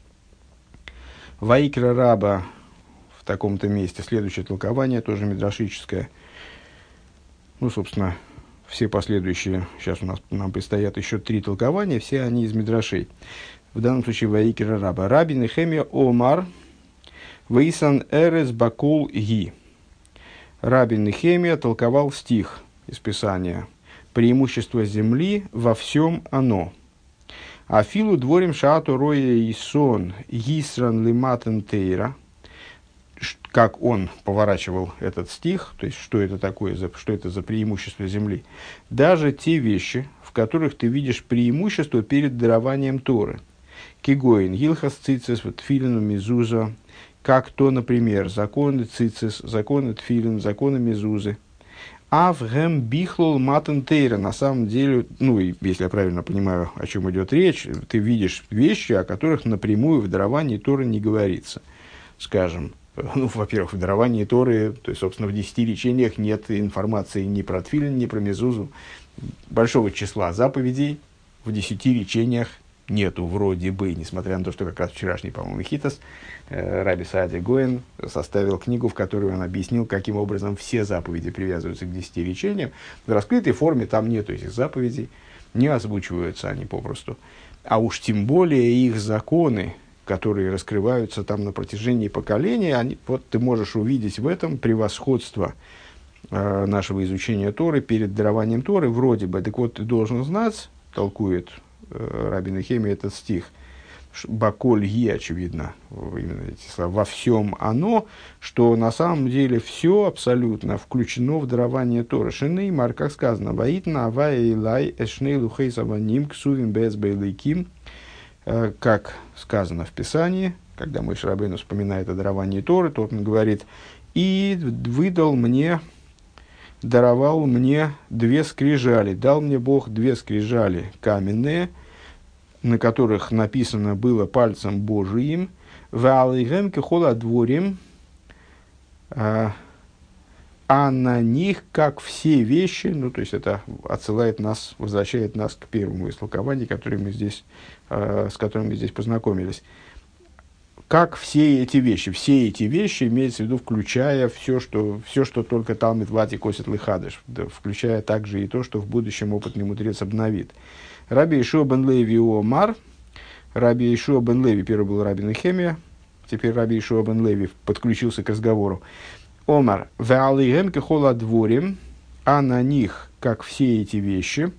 Ваикра Раба в таком-то месте, следующее толкование, тоже мидрашическое. Ну, собственно, все последующие, сейчас нам предстоят еще 3 толкования, все они из мидрашей. В данном случае Ваикра Раба. Раби Нехемия Омар Вейсан Эрес Бакул Ги. Раби Нехемия толковал стих из Писания: преимущество земли во всем оно. Афилу дворим шаату роя и сон гисран лиматен тейра. Как он поворачивал этот стих, то есть что это такое, что это за преимущество земли. Даже те вещи, в которых ты видишь преимущество перед дарованием Торы. Кигоин, Гилхас Цицис, Тфилину Мизуза, как то, например, законы Цицис, законы Тфилин, законы Мизузы. Авгэм бихлол матен тейра. На самом деле, ну, и если я правильно понимаю, о чем идет речь, ты видишь вещи, о которых напрямую в даровании Торы не говорится. Скажем, ну, во-первых, в даровании Торы, то есть, собственно, в 10 речениях нет информации ни про Тфилин, ни про Мезузу. большого числа заповедей в 10 речениях нету, вроде бы, несмотря на то, что как раз вчерашний, по-моему, Хитос, Раби Саади Гоэн составил книгу, в которой он объяснил, каким образом все заповеди привязываются к 10 речениям. В раскрытой форме там нету этих заповедей, не озвучиваются они попросту. А уж тем более их законы, которые раскрываются там на протяжении поколений, вот ты можешь увидеть в этом превосходство нашего изучения Торы перед дарованием Торы, вроде бы. Так вот, ты должен знать, толкует Раби Нехемия этот стих, «Баколь ги», очевидно, именно эти слова, «во всем оно», что на самом деле все абсолютно включено в дарование Торы. Шенеймар, как сказано, «Ваитна авая илай эшней лухей саваним ксувим без бейлейким», как сказано в Писании, когда Моше Рабейну вспоминает о даровании Торы, то он говорит: «И даровал мне 2 скрижали, дал мне Бог 2 скрижали каменные, на которых написано было пальцем Божиим, ваалейгем кехола дворим, а на них, как все вещи», ну, то есть это отсылает нас, возвращает нас к первому истолкованию, с которым мы здесь познакомились. Как все эти вещи имеется в виду, включая все, что только Талмид Вати Косит Лихадыш, включая также и то, что в будущем опытный мудрец обновит. Раби Йешуа бен Леви Омар, Раби Йешуа бен Леви, первый был Раби Нехемия, теперь Раби Йешуа бен Леви подключился к разговору. Омар, веалейгем кехола дворим, а на них, как все эти вещи,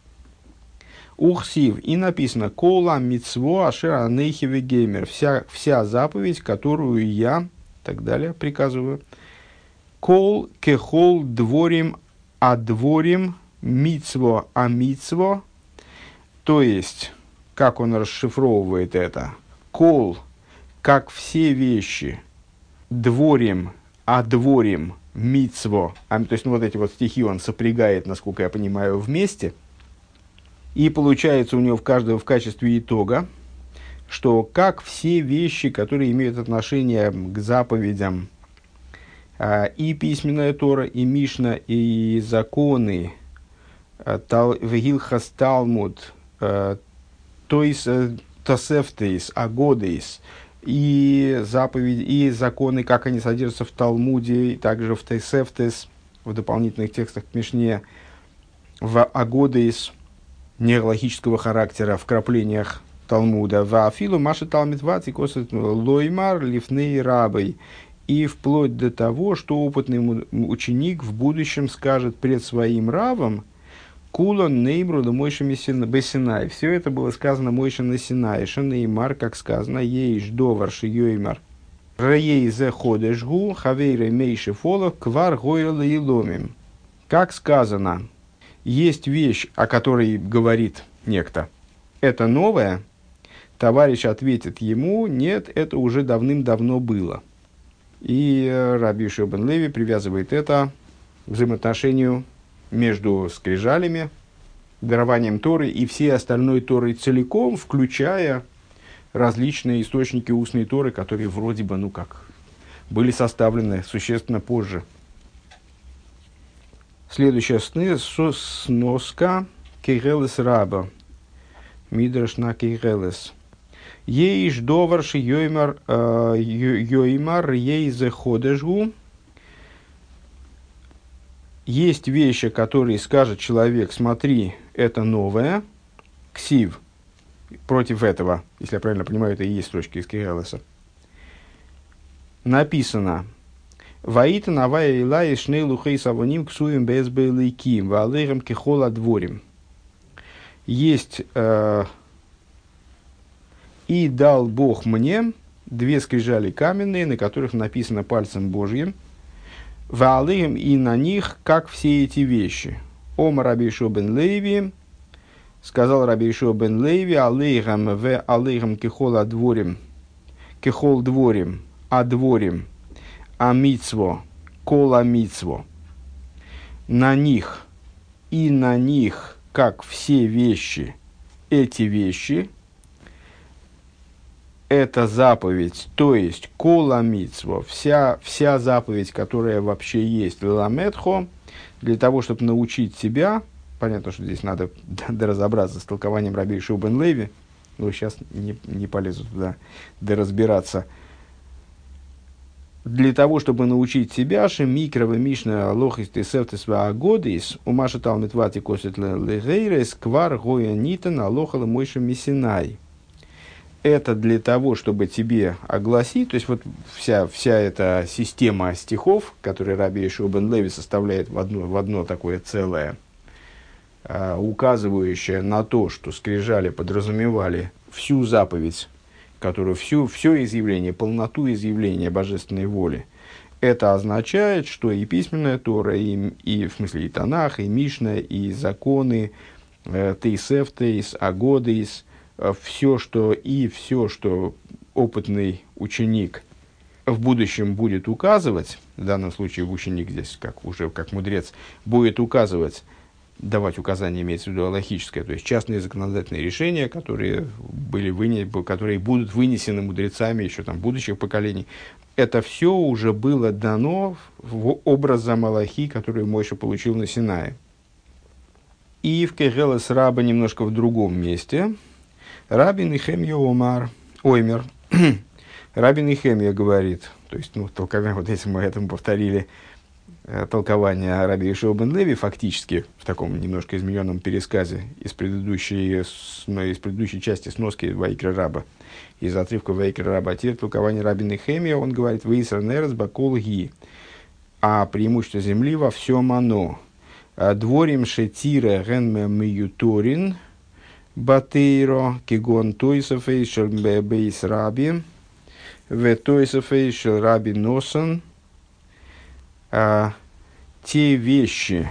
ухсив, и написано, кола мицво ашер анейхи геймер, вся заповедь, которую я, так далее, приказываю, кол кехол дворим адворим мицво амицво, то есть, как он расшифровывает это, кол, как все вещи, дворим адворим мицво, то есть, ну, вот эти вот стихи он сопрягает, насколько я понимаю, вместе. И получается у него в качестве итога, что как все вещи, которые имеют отношение к заповедям, и письменная Тора, и Мишна, и законы, Вегилхас Талмуд, Тосефтейс, Агодейс, и заповеди, и законы, как они содержатся в Талмуде, и также в Тосефтейс, в дополнительных текстах к Мишне, в Агодейс, нейрологического характера, вкраплениях Талмуда, в Афилу Маши Талмид Вати Косет Лоймар Лифней Рабой, и вплоть до того, что опытный ученик в будущем скажет пред своим равом: Кулон Неймру да Мойше Бесинай. Все это было сказано Мойше на Синае. Шенеймар, как сказано, Ейш Довар Шиёймар Раей Зе Ходешгу Хавейре Мейши Фолов Квар Гойла Иломим. Как сказано, есть вещь, о которой говорит некто. Это новое. Товарищ ответит ему: нет, это уже давным-давно было. И Раби Йешуа бен Леви привязывает это к взаимоотношению между скрижалями, дарованием Торы и всей остальной Торой целиком, включая различные источники устной Торы, которые вроде бы, были составлены существенно позже. Следующая сноска Кейгелес Раба. Мидраш на Кейгелес. Ейш доварши йоймар ейзе ходешгу. Есть вещи, которые скажет человек: смотри, это новое. Ксив. Против этого, если я правильно понимаю, это и есть строчки из Кейгелеса. Написано: Ваита навая илай шней лухей савоним ксуем без бейлейким ваалейрам кехола дворим. Есть и дал Бог мне 2 скрижали каменные, на которых написано пальцем Божьим, ваалейрам, и на них, как все эти вещи. Омар Раби Йешуа бен Леви, сказал Раби Йешуа бен Леви, алейрам в алейрам кехола дворим, кехол дворим, адворим, амитсво, кола митсво, на них, и на них, как все вещи, эти вещи, это заповедь, то есть кола митсво, вся заповедь, которая вообще есть, ламетхо, для того, чтобы научить тебя, понятно, что здесь надо доразобраться с толкованием Раби Йошуа бен Леви, но сейчас не полезу туда доразбираться. Для того, чтобы научить себя, микро мишна лохис тесефтес ваагодис, у Маши Талмит вати косит легейрес, квар гоя нитан алохала мойша мисинай. Это для того, чтобы тебе огласить, то есть вот вся эта система стихов, которые Раби Йошуа бен Леви составляет в одно такое целое, указывающее на то, что скрижали подразумевали всю заповедь, которую все изъявление, полноту изъявления божественной воли. Это означает, что и письменная Тора, и в смысле и Танах, и Мишна, и законы, Тейсеф, Тейс, Агодейс, все, что опытный ученик в будущем будет указывать, в данном случае ученик здесь, как мудрец, будет указывать, давать указания, имеется в виду алахическое, то есть частные законодательные решения, которые будут вынесены мудрецами еще будущих поколений. Это все уже было дано в образом Алахи, который Мойша получил на Синае. И в Кегелес Раба немножко в другом месте. Раби Нехемия Оймер. Раби Нехемия говорит, то есть, толкование, вот если мы этому повторили, толкование Раби Йошуа бен Леви фактически в таком немножко измененном пересказе из предыдущей части сноски Вайкра Раба, из отрывка Вайкра Раба. А теперь толкование Раби Нехемия, он говорит: «Вейсер нерес бакол ги», а преимущество земли во всем оно. «Дворим шетира генме миюторин батейро кигон тойсофей шел бейс раби ве тойсофей шел раби носан». Те вещи,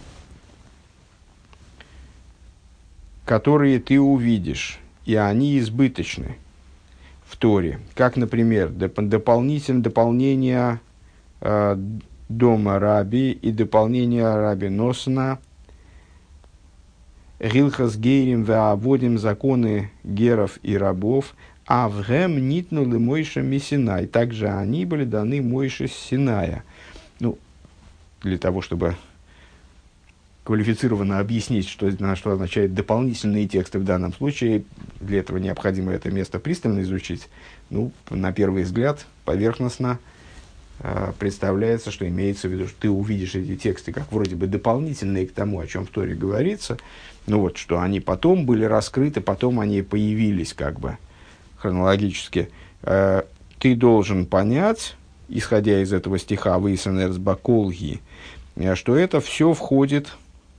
которые ты увидишь, и они избыточны в Торе, как, например, дополнение дома Раби и дополнение Раби Носана, Гилхас Гейрим веаводим, законы геров и рабов, а в Гем нитнули Мойша Мисинай, также они были даны Мойше с Синая. Для того, чтобы квалифицированно объяснить, что означает дополнительные тексты в данном случае, для этого необходимо это место пристально изучить. На первый взгляд, поверхностно представляется, что имеется в виду, что ты увидишь эти тексты как вроде бы дополнительные к тому, о чем в Торе говорится, что они потом были раскрыты, потом они появились хронологически. Ты должен понять, исходя из этого стиха «Вейсенерс баколги», что это все входит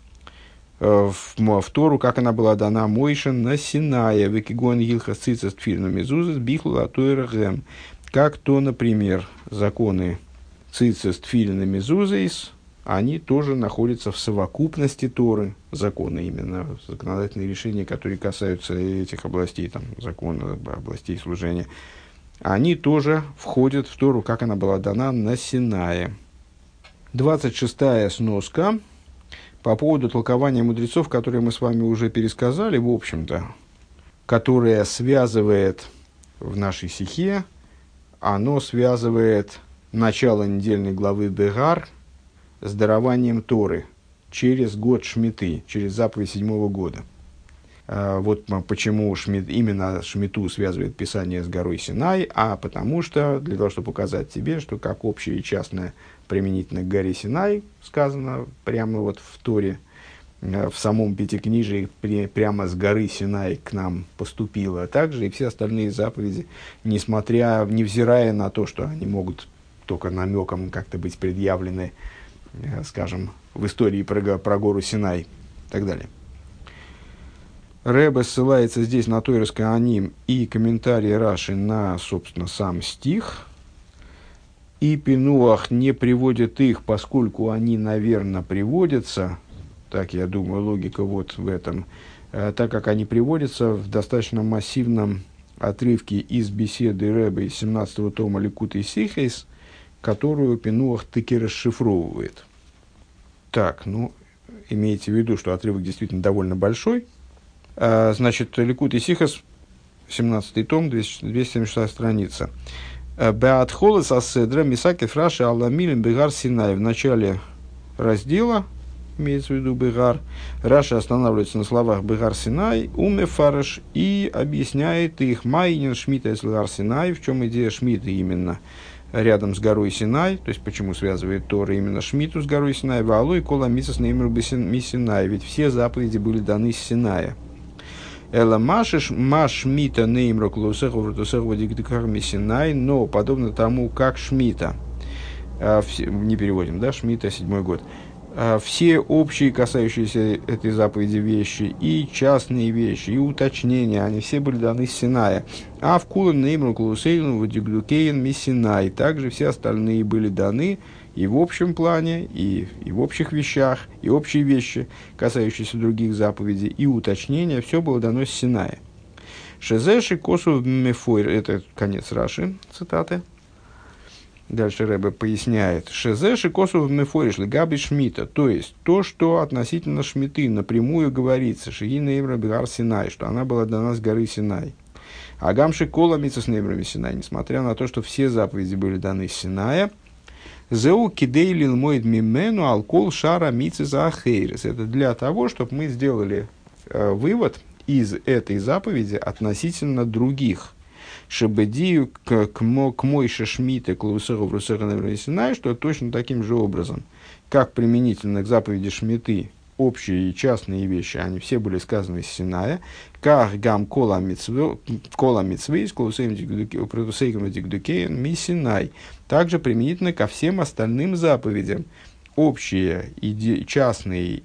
в Тору, как она была дана Мойше на Синае, «Векигон гилхас цицес тфилину мезузес бихлу атойра гэм», как то, например, законы цицес тфилину мезузес, они тоже находятся в совокупности Торы, законы именно, законодательные решения, которые касаются этих областей, закона, областей служения, они тоже входят в Тору, как она была дана на Синае. 26-я сноска по поводу толкования мудрецов, которые мы с вами уже пересказали, в общем-то, которая связывает в нашей сихе, оно связывает начало недельной главы Бегар с дарованием Торы через год Шмиты, через заповедь 7-го года. Вот почему именно Шмиту связывает Писание с горой Синай, а потому что, для того, чтобы показать тебе, что как общее и частное применительно к горе Синай, сказано прямо в Торе, в самом Пятикнижии, прямо с горы Синай к нам поступило, а также и все остальные заповеди, невзирая на то, что они могут только намеком как-то быть предъявлены, скажем, в истории про гору Синай и так далее. Ребе ссылается здесь на Тойрес Кааним и комментарии Раши на, собственно, сам стих. И Пинуах не приводит их, поскольку они, наверное, приводятся, так я думаю, логика вот в этом, так как они приводятся в достаточно массивном отрывке из беседы Ребе из 17-го тома Ликутей Сихейс, которую Пинуах таки расшифровывает. Так, имейте в виду, что отрывок действительно довольно большой. Значит, Ликутей Сихейс, 17-й том, 276 страница. Беатхолес аседра мисакев раши алламилем бегар Синай. В начале раздела имеется в виду Бегар. Раши останавливается на словах Бегар Синай, Умефараш, и объясняет их Майнин Шмита из Бегар Синай, в чем идея Шмита именно рядом с горой Синай, то есть почему связывает Тора именно Шмиту с горой Синай, Ваалу и Кола Мисас Неймру Мисинай, ведь все заповеди были даны с Синая. Эла машиш маш Шмита Неймру Клусеху Вратусеху Дигдикар Мисинай, но подобно тому, как Шмита, не переводим, да, Шмита, 7-й год, все общие, касающиеся этой заповеди вещи, и частные вещи, и уточнения, они все были даны с Синая. А в Кулан Неймру Клусейну Вадиглюкейн Мисинай также все остальные были даны и в общем плане, и в общих вещах, и общие вещи, касающиеся других заповедей, и уточнения, все было дано с Синая. Шезеши косу мефойр, это конец Раши, цитаты. Дальше Ребе поясняет. Шезеши косу мефойриш легаби Шмита, то есть то, что относительно Шмиты напрямую говорится, Шиина Эймра Бегар Синай, что она была дана с горы Синай. А гамши кола мицас Неймра Синай, несмотря на то, что все заповеди были даны с Синая, Зеу кидейлил моид мимену алкол шара мициза ахейрес. Это для того, чтобы мы сделали вывод из этой заповеди относительно других. Шебедию к мойше шмите клаусеру в русерневресинай, что точно таким же образом, как применительно к заповеди Шмиты, общие и частные вещи, они все были сказаны с Синая, как гам кола митцвейс, клаусейком дигдукеен мисинай, также применительно ко всем остальным заповедям, общие и частные,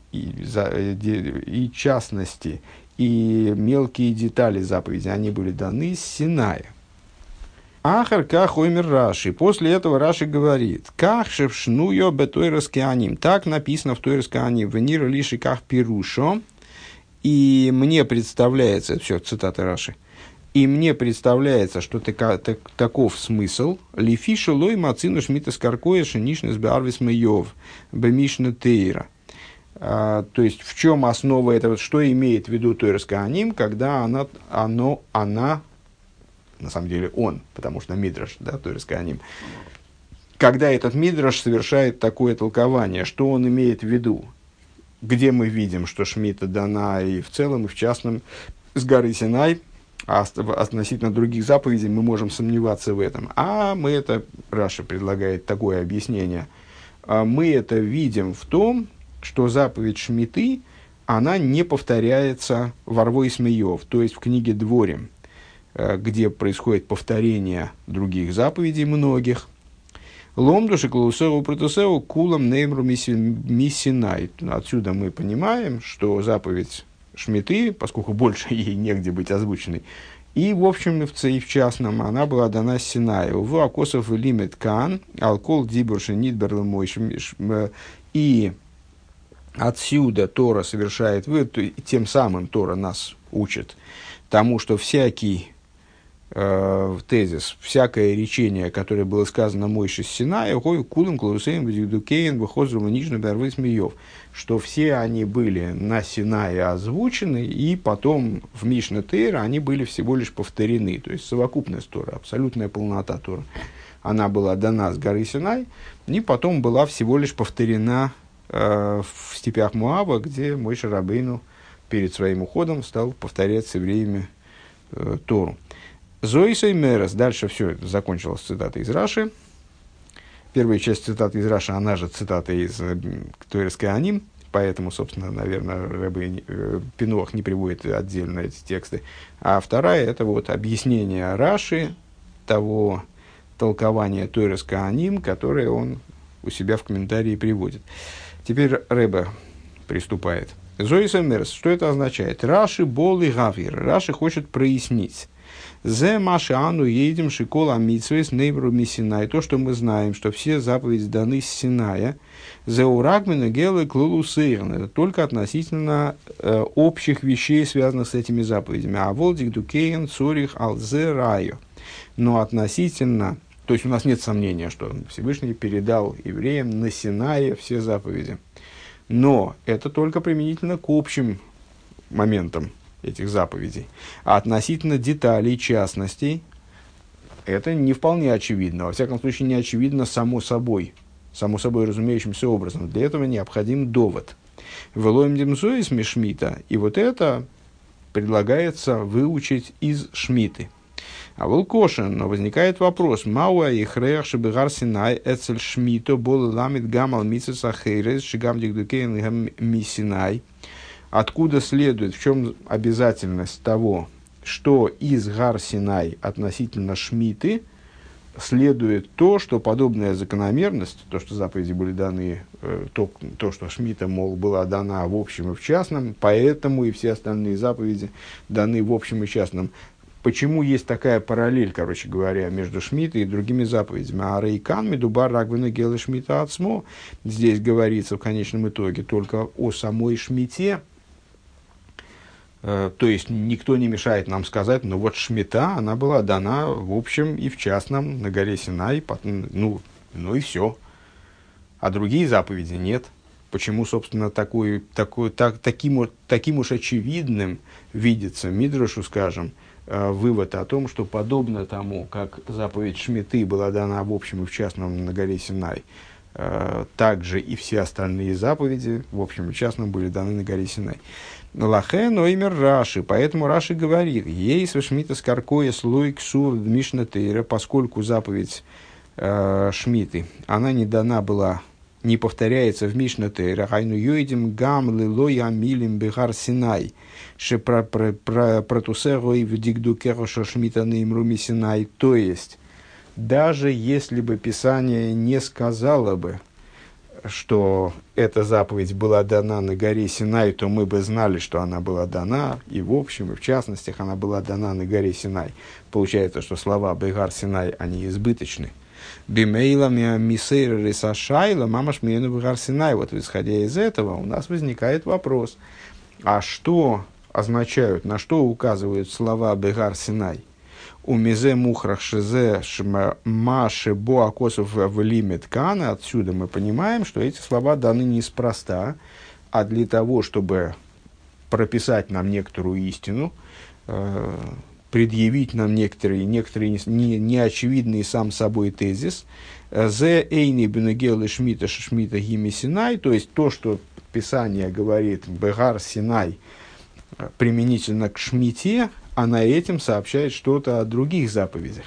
и частности, и мелкие детали заповеди, они были даны с Синая. Ахар ках оймер Раши. После этого Раши говорит, ках шевшнуё бетойрас кеаним. Так написано в Тойрас кеаним. Венира лиши ках пирушо. И мне представляется, все, цитата Раши. И мне представляется, что таков смысл. Лифиша лой мацину шмита скаркоя шинишнес беарвис мейов бемишна тейра. То есть, в чем основа этого, что имеет в виду Тойрас кеаним, когда она, на самом деле он, потому что Мидраш, да, Тойрас кеаним, когда этот Мидраш совершает такое толкование, что он имеет в виду, где мы видим, что Шмита дана и в целом, и в частном с горы Синай, а относительно других заповедей мы можем сомневаться в этом. А мы это, Раши предлагает такое объяснение, мы это видим в том, что заповедь Шмиты, она не повторяется в Арво и Смеев, то есть в книге Дворим, где происходит повторение других заповедей многих. Ломдуши клаусеу протусеу кулам неймру миссинай. Отсюда мы понимаем, что заповедь Шмиты, поскольку больше ей негде быть озвученной, и в общем и в частном она была дана с Синаю. В акосов лимит кан, алкол дибурши нидберлы мой. И отсюда Тора совершает вывод, тем самым Тора нас учит тому, что всякий тезис, всякое речение, которое было сказано Мойше с Синая, кулым клаусеем вдюкеен выхозру нижнюю бервы смеев, что все они были на Синае озвучены, и потом в Мишне Тейра они были всего лишь повторены, то есть совокупность Тора, абсолютная полнота Тора. Она была дана с горы Синай, и потом была всего лишь повторена в степях Моаба, где Мойше Рабейну перед своим уходом стал повторять с евреями Тору. Зоисой Мерес. Дальше все это закончилось цитатой из Раши. Первая часть цитаты из Раши, она же цитата из Тойрас кеаним, поэтому, собственно, наверное, Ребе Пинуах не приводит отдельно эти тексты. А вторая – это вот объяснение Раши того толкования Тойрас кеаним, которое он у себя в комментарии приводит. Теперь Ребе приступает. Зоисой Мерес. Что это означает? Раши бол и гавир. Раши хочет прояснить. Зе маши ану едем шикола митсвейс нейбру мисинай. То, что мы знаем, что все заповеди даны с Синая. Зе урагмена гелы клулу сейрн. Это только относительно общих вещей, связанных с этими заповедями. А волдик дукейн цорих алзе райо. Но относительно, то есть у нас нет сомнения, что Всевышний передал евреям на Синае все заповеди. Но это только применительно к общим моментам этих заповедей. А относительно деталей, частностей, это не вполне очевидно. Во всяком случае, не очевидно само собой разумеющимся образом. Для этого необходим довод. Велоем демзоис мишмита. И вот это предлагается выучить из Шмиты. А волкошен, но возникает вопрос: Мауа и хрех шебегар Синай эцель Шмито бол ламит гамал мицес ахейрес шигам дигдукейн мисинай. Откуда следует, в чем обязательность того, что из Гар Синай относительно Шмиты следует то, что подобная закономерность, то, что заповеди были даны, то, что Шмита, мол, была дана в общем и в частном, поэтому и все остальные заповеди даны в общем и частном. Почему есть такая параллель, короче говоря, между Шмитой и другими заповедями? А Рейкан, Медубар, Рагвена, Гела, Шмита, Ацмо, здесь говорится в конечном итоге только о самой Шмите. То есть, никто не мешает нам сказать, ну вот Шмита, она была дана в общем и в частном на горе Синай, ну и все. А другие заповеди нет. Почему, собственно, таким уж очевидным видится Мидрашу, скажем, вывод о том, что подобно тому, как заповедь Шмиты была дана в общем и в частном на горе Синай, также и все остальные заповеди в общем и частном были даны на горе Синай. Лахе ноймер Раши, поэтому Раши говорит: ей свешмита скаркоя слой ксур дмишна тейра, поскольку заповедь Шмиты, она не дана была, не повторяется в Мишна Тейра, хайну йоидим гам лилой амилим бегар Синай, ше протусерой в дигдукеру шашмита неймруми Синай. То есть, даже если бы Писание не сказало бы, что эта заповедь была дана на горе Синай, то мы бы знали, что она была дана, и в общем, и в частностях она была дана на горе Синай. Получается, что слова «бегар Синай», они избыточны. «Бимейла мисейра рисашайла мамаш миену бегар Синай». Вот, исходя из этого, у нас возникает вопрос, а что означают, на что указывают слова «бегар Синай»? У мизе мухрах шизе маши бо акосов в лимит кана. Отсюда мы понимаем, что эти слова даны неспроста, а для того, чтобы прописать нам некоторую истину, предъявить нам некоторые неочевидный сам собой тезис. Зе эйни бенегелы шмита шмита гими Синай, то есть то, что Писание говорит бегар Синай применительно к Шмите, она этим сообщает что-то о других заповедях.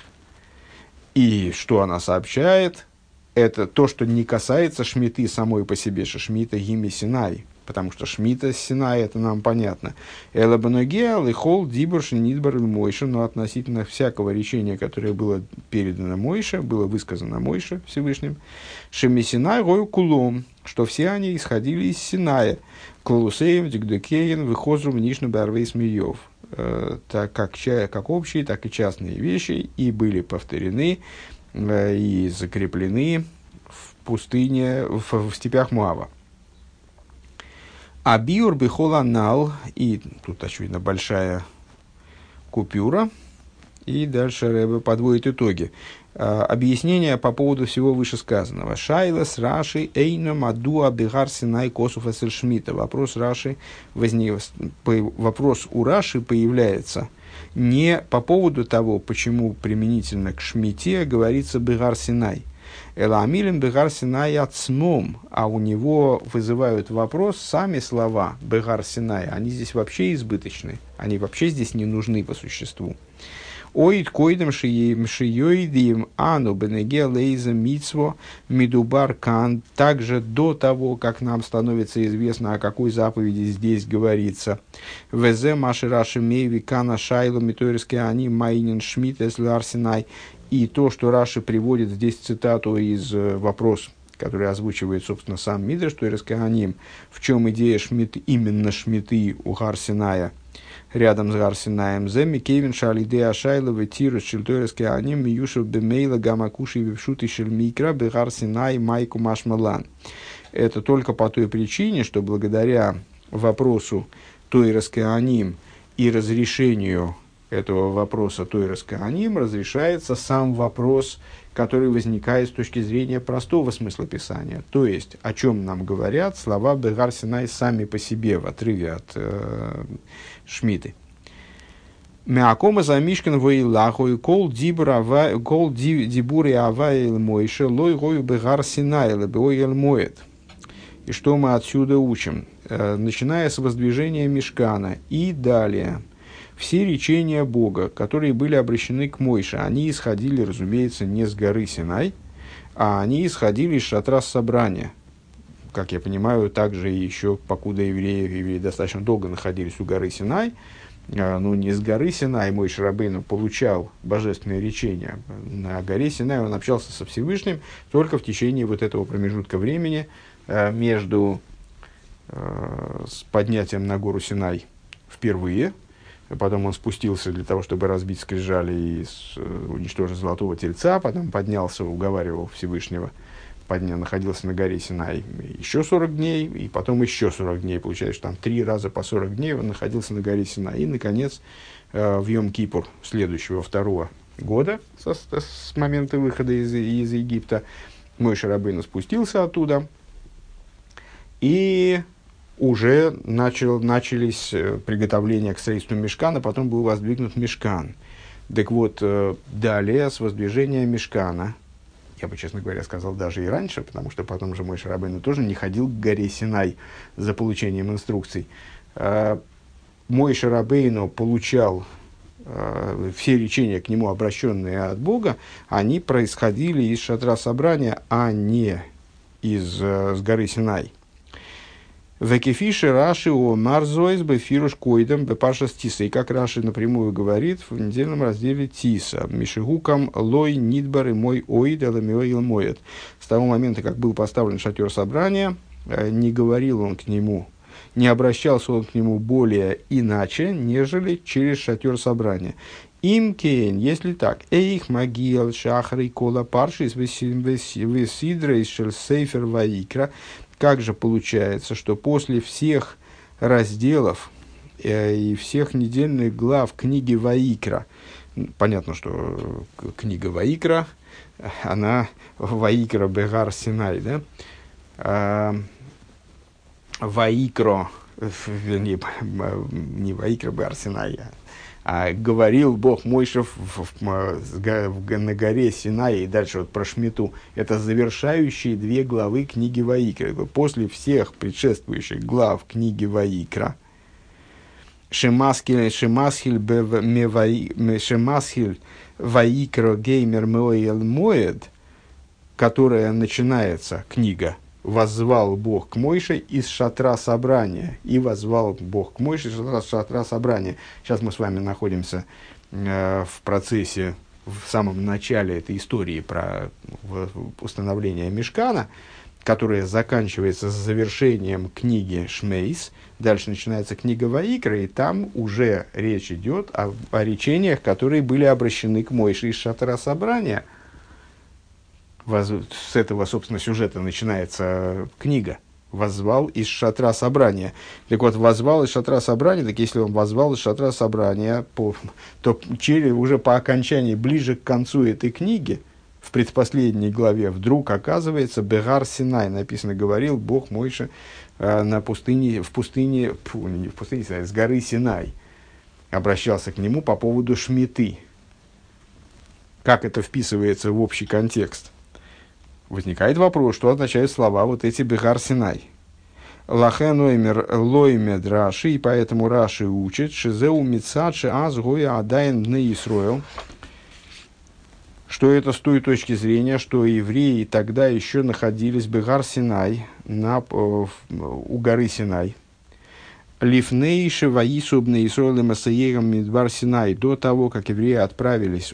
И что она сообщает, это то, что не касается Шмиты самой по себе, что Шмита гими Синай, потому что Шмита Синай, это нам понятно. Элабаногеал и хол дибурш нидбар Мойше, но относительно всякого речения, которое было передано Мойше, было высказано Мойше Всевышним, Шеми Синай рою кулом, что все они исходили из Синая, клусеем дигдекеен выхозру мнишну барвейс миев, так как общие, так и частные вещи, и были повторены и закреплены в пустыне, в степях Моава. А биур бихоланал, и тут, очевидно, большая купюра, и дальше Ребе подводит итоги. Объяснение по поводу всего вышесказанного. Шайлас Раши эйна мадуа бегар Синай косуф эсэль Шмита. Вопрос у Раши появляется не по поводу того, почему применительно к Шмите говорится бегар Синай. Эламилем бегар Синай ацмом, а у него вызывают вопрос сами слова бегар Синай. Они здесь вообще избыточны, они вообще здесь не нужны по существу. Оид койдем шиёидим ану бенеге лейза митсво мидубар кан. Также до того, как нам становится известно, о какой заповеди здесь говорится. Везе маши раши мейви кана шайло митойрске ани майнин шмит эсли арсенай. И то, что Раши приводит здесь цитату из вопроса, который озвучивает, собственно, сам Мидраш, Тойрске аним, в чем идея шмит, именно шмиты у Гар Синая, рядом с Гар Синаем, земи кевин шалидея шайловы тирус шильтойрске аним миюшев бемейла гамакуши вившуты шельмикра бегар Синай майку машмалан. Это только по той причине, что благодаря вопросу Тойрске аним и разрешению этого вопроса Тойрес Кааним разрешается сам вопрос, который возникает с точки зрения простого смысла Писания. То есть, о чем нам говорят слова Бегар Синай сами по себе в отрыве от Шмиты. Меакома замишкан воилаху кол дибури аваил мойше лой гою Бегар Синай лебеоил моет. И что мы отсюда учим? начиная с воздвижения Мишкана и далее, все речения Бога, которые были обращены к Мойше, они исходили, разумеется, не с горы Синай, а они исходили из шатра собрания. Как я понимаю, также еще, покуда евреи достаточно долго находились у горы Синай, не с горы Синай Мойше Рабейну получал божественное речение. На горе Синай он общался со Всевышним только в течение вот этого промежутка времени между с поднятием на гору Синай впервые. Потом он спустился для того, чтобы разбить скрижали и уничтожить золотого тельца. Потом поднялся, уговаривал Всевышнего. Находился на горе Синай еще 40 дней. И потом еще 40 дней. Получается, что там 3 раза по 40 дней он находился на горе Синай. И, наконец, в Йом-Кипур следующего, 2-го года, с момента выхода из Египта, Мойше Рабейну спустился оттуда. И уже начались приготовления к строительству Мишкана, потом был воздвигнут Мишкан. Так вот, далее, с воздвижения Мишкана, я бы, честно говоря, сказал даже и раньше, потому что потом же Мойше Рабейну тоже не ходил к горе Синай за получением инструкций. Мойше Рабейну получал все речения к нему, обращенные от Бога, они происходили из шатра собрания, а не с горы Синай. Векефиши Раши о Марзойс Бефируш Койдам Бепашас Тиса. И как Раши напрямую говорит в недельном разделе Тиса. Мишигукам лой нидбар и мой оид эламиоил моет. С того момента, как был поставлен шатер собрания, не говорил он к нему, не обращался он к нему более иначе, нежели через шатер собрания. Им кейн, если так, эйх магил шахры кола паршис весидра из шельсейфер ваикра. Как же получается, что после всех разделов и всех недельных глав книги Ваикра, понятно, что книга Ваикра, она Ваикра Бегар Синай, да? Ваикро, не Ваикра Бегар Синай, а говорил Бог Мойше на горе Синай, и дальше вот про Шмиту. Это завершающие 2 главы книги Ваикра. После всех предшествующих глав книги Ваикра, Шемасхиль Ваикро Геймер Моэл Моэд, которая начинается, книга, воззвал Бог к Мойше из шатра собрания. И воззвал Бог к Мойше из шатра собрания. Сейчас мы с вами находимся в процессе, в самом начале этой истории про установление Мишкана, которая заканчивается с завершением книги Шмейс. Дальше начинается книга Ваикра, и там уже речь идет о речениях, которые были обращены к Мойше из шатра собрания. С этого, собственно, сюжета начинается книга. Воззвал из шатра собрания. Так вот, воззвал из шатра собрания, так если он воззвал из шатра собрания, то уже по окончании, ближе к концу этой книги, в предпоследней главе, вдруг оказывается Бегар Синай. Написано, говорил Бог Мойше с горы Синай. Обращался к нему по поводу Шмиты. Как это вписывается в общий контекст? Возникает вопрос, что означают слова вот эти Бегар Синай. Лахен лоймед Раши, и поэтому Раши учит, шизеу мицадши аз гоя адайн бне Исроэл, что это с той точки зрения, что евреи тогда еще находились Бегар Синай, у горы Синай. Лифнейши ваису бне Исроэл масаегам мидбар Синай, до того, как евреи отправились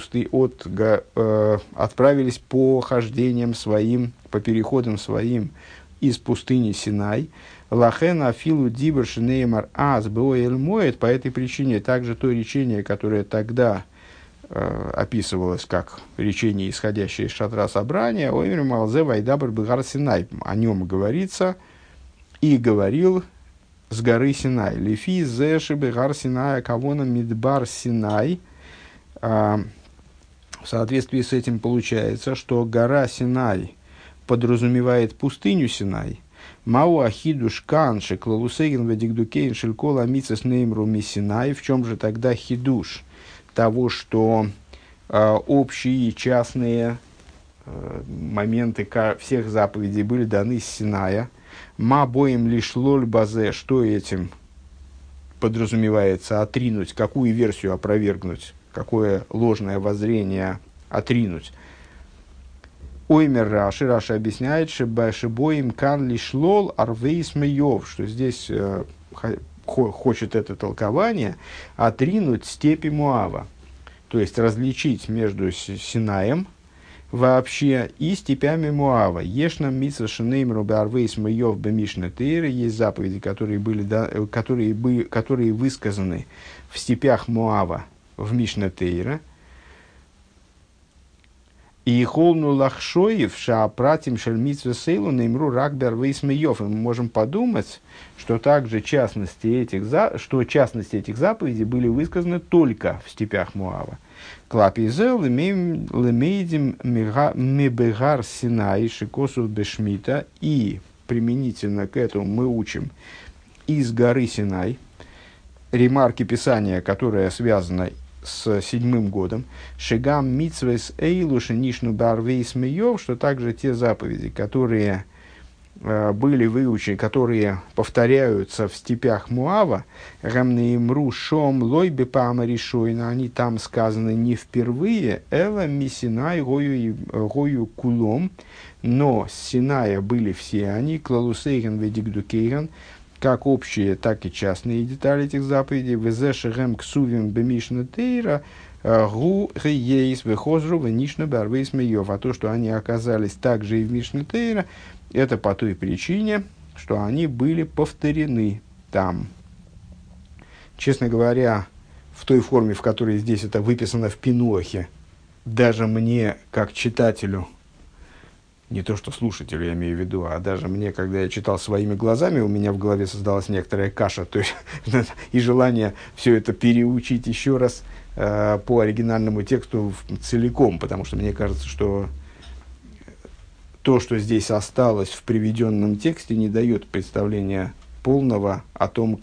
отправились по хождениям своим, по переходам своим из пустыни Синай. Лахен афилу дибр шинеймар аз беоэль моет. По этой причине также то речение, которое тогда описывалось как речение, исходящее из шатра собрания, оймер малзе вайдабр бегар Синай. О нем говорится и говорил с горы Синай. Лифи зеши бегар Синай кавона мидбар Синай. В соответствии с этим получается, что гора Синай подразумевает пустыню Синай. Мау ахидуш канши клалусеген вадигдукейн шелькола мицес неймру мисинай. В чем же тогда хидуш того, что общие и частные моменты всех заповедей были даны с Синая? Ма боим лишь лоль базе, что этим подразумевается отринуть, какую версию опровергнуть, какое ложное воззрение отринуть. Оймер Раши, Раши объясняет, шибоим кан лишь лол арвейс меев, что здесь хочет это толкование отринуть степи Моава, то есть различить между Синаем вообще и степями Моава. Ешнам митсва шинейм рубе арвейс меев бемишне тейре, есть заповеди, которые высказаны в степях Моава в Мишне Тейре. И холну лахшоев шаапратим шельмитсве сейлу неймру ракбер вейсмеев. И мы можем подумать, что также частности этих заповедей были высказаны только в степях Моава. Клапизел лемейдим мебегар синай шикосу бешмита. И применительно к этому мы учим из горы Синай ремарки Писания, которая связана с 7-м годом, шигам митсвес эйлуши нишну барвейс меев, что также те заповеди, которые были выучены, которые повторяются в степях Муава, рамнеимру шом лойбе пама решойна, они там сказаны не впервые, эла мисинай гою кулом, но с Синая были все они, клалусейган ведигдукейган, как общие, так и частные детали этих заповедей. Везешерем ксувим бемишна тейра гу гейс вехозру венишна барвейс меев. А то, что они оказались также и в Мишне Тейра, это по той причине, что они были повторены там. Честно говоря, в той форме, в которой здесь это выписано в Пинуахе, даже мне, как читателю, не то что слушателю, я имею в виду, а даже мне, когда я читал своими глазами, у меня в голове создалась некоторая каша, то есть и желание все это переучить еще раз по оригинальному тексту целиком, потому что мне кажется, что то, что здесь осталось в приведенном тексте, не дает представления полного о том,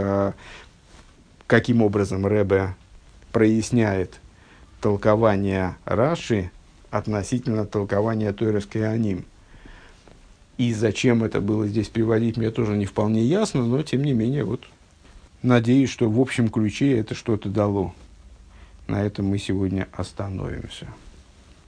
каким образом Ребе проясняет толкование Раши относительно толкования Тойрес Кеаним. И зачем это было здесь приводить, мне тоже не вполне ясно, но тем не менее, вот, надеюсь, что в общем ключе это что-то дало. На этом мы сегодня остановимся.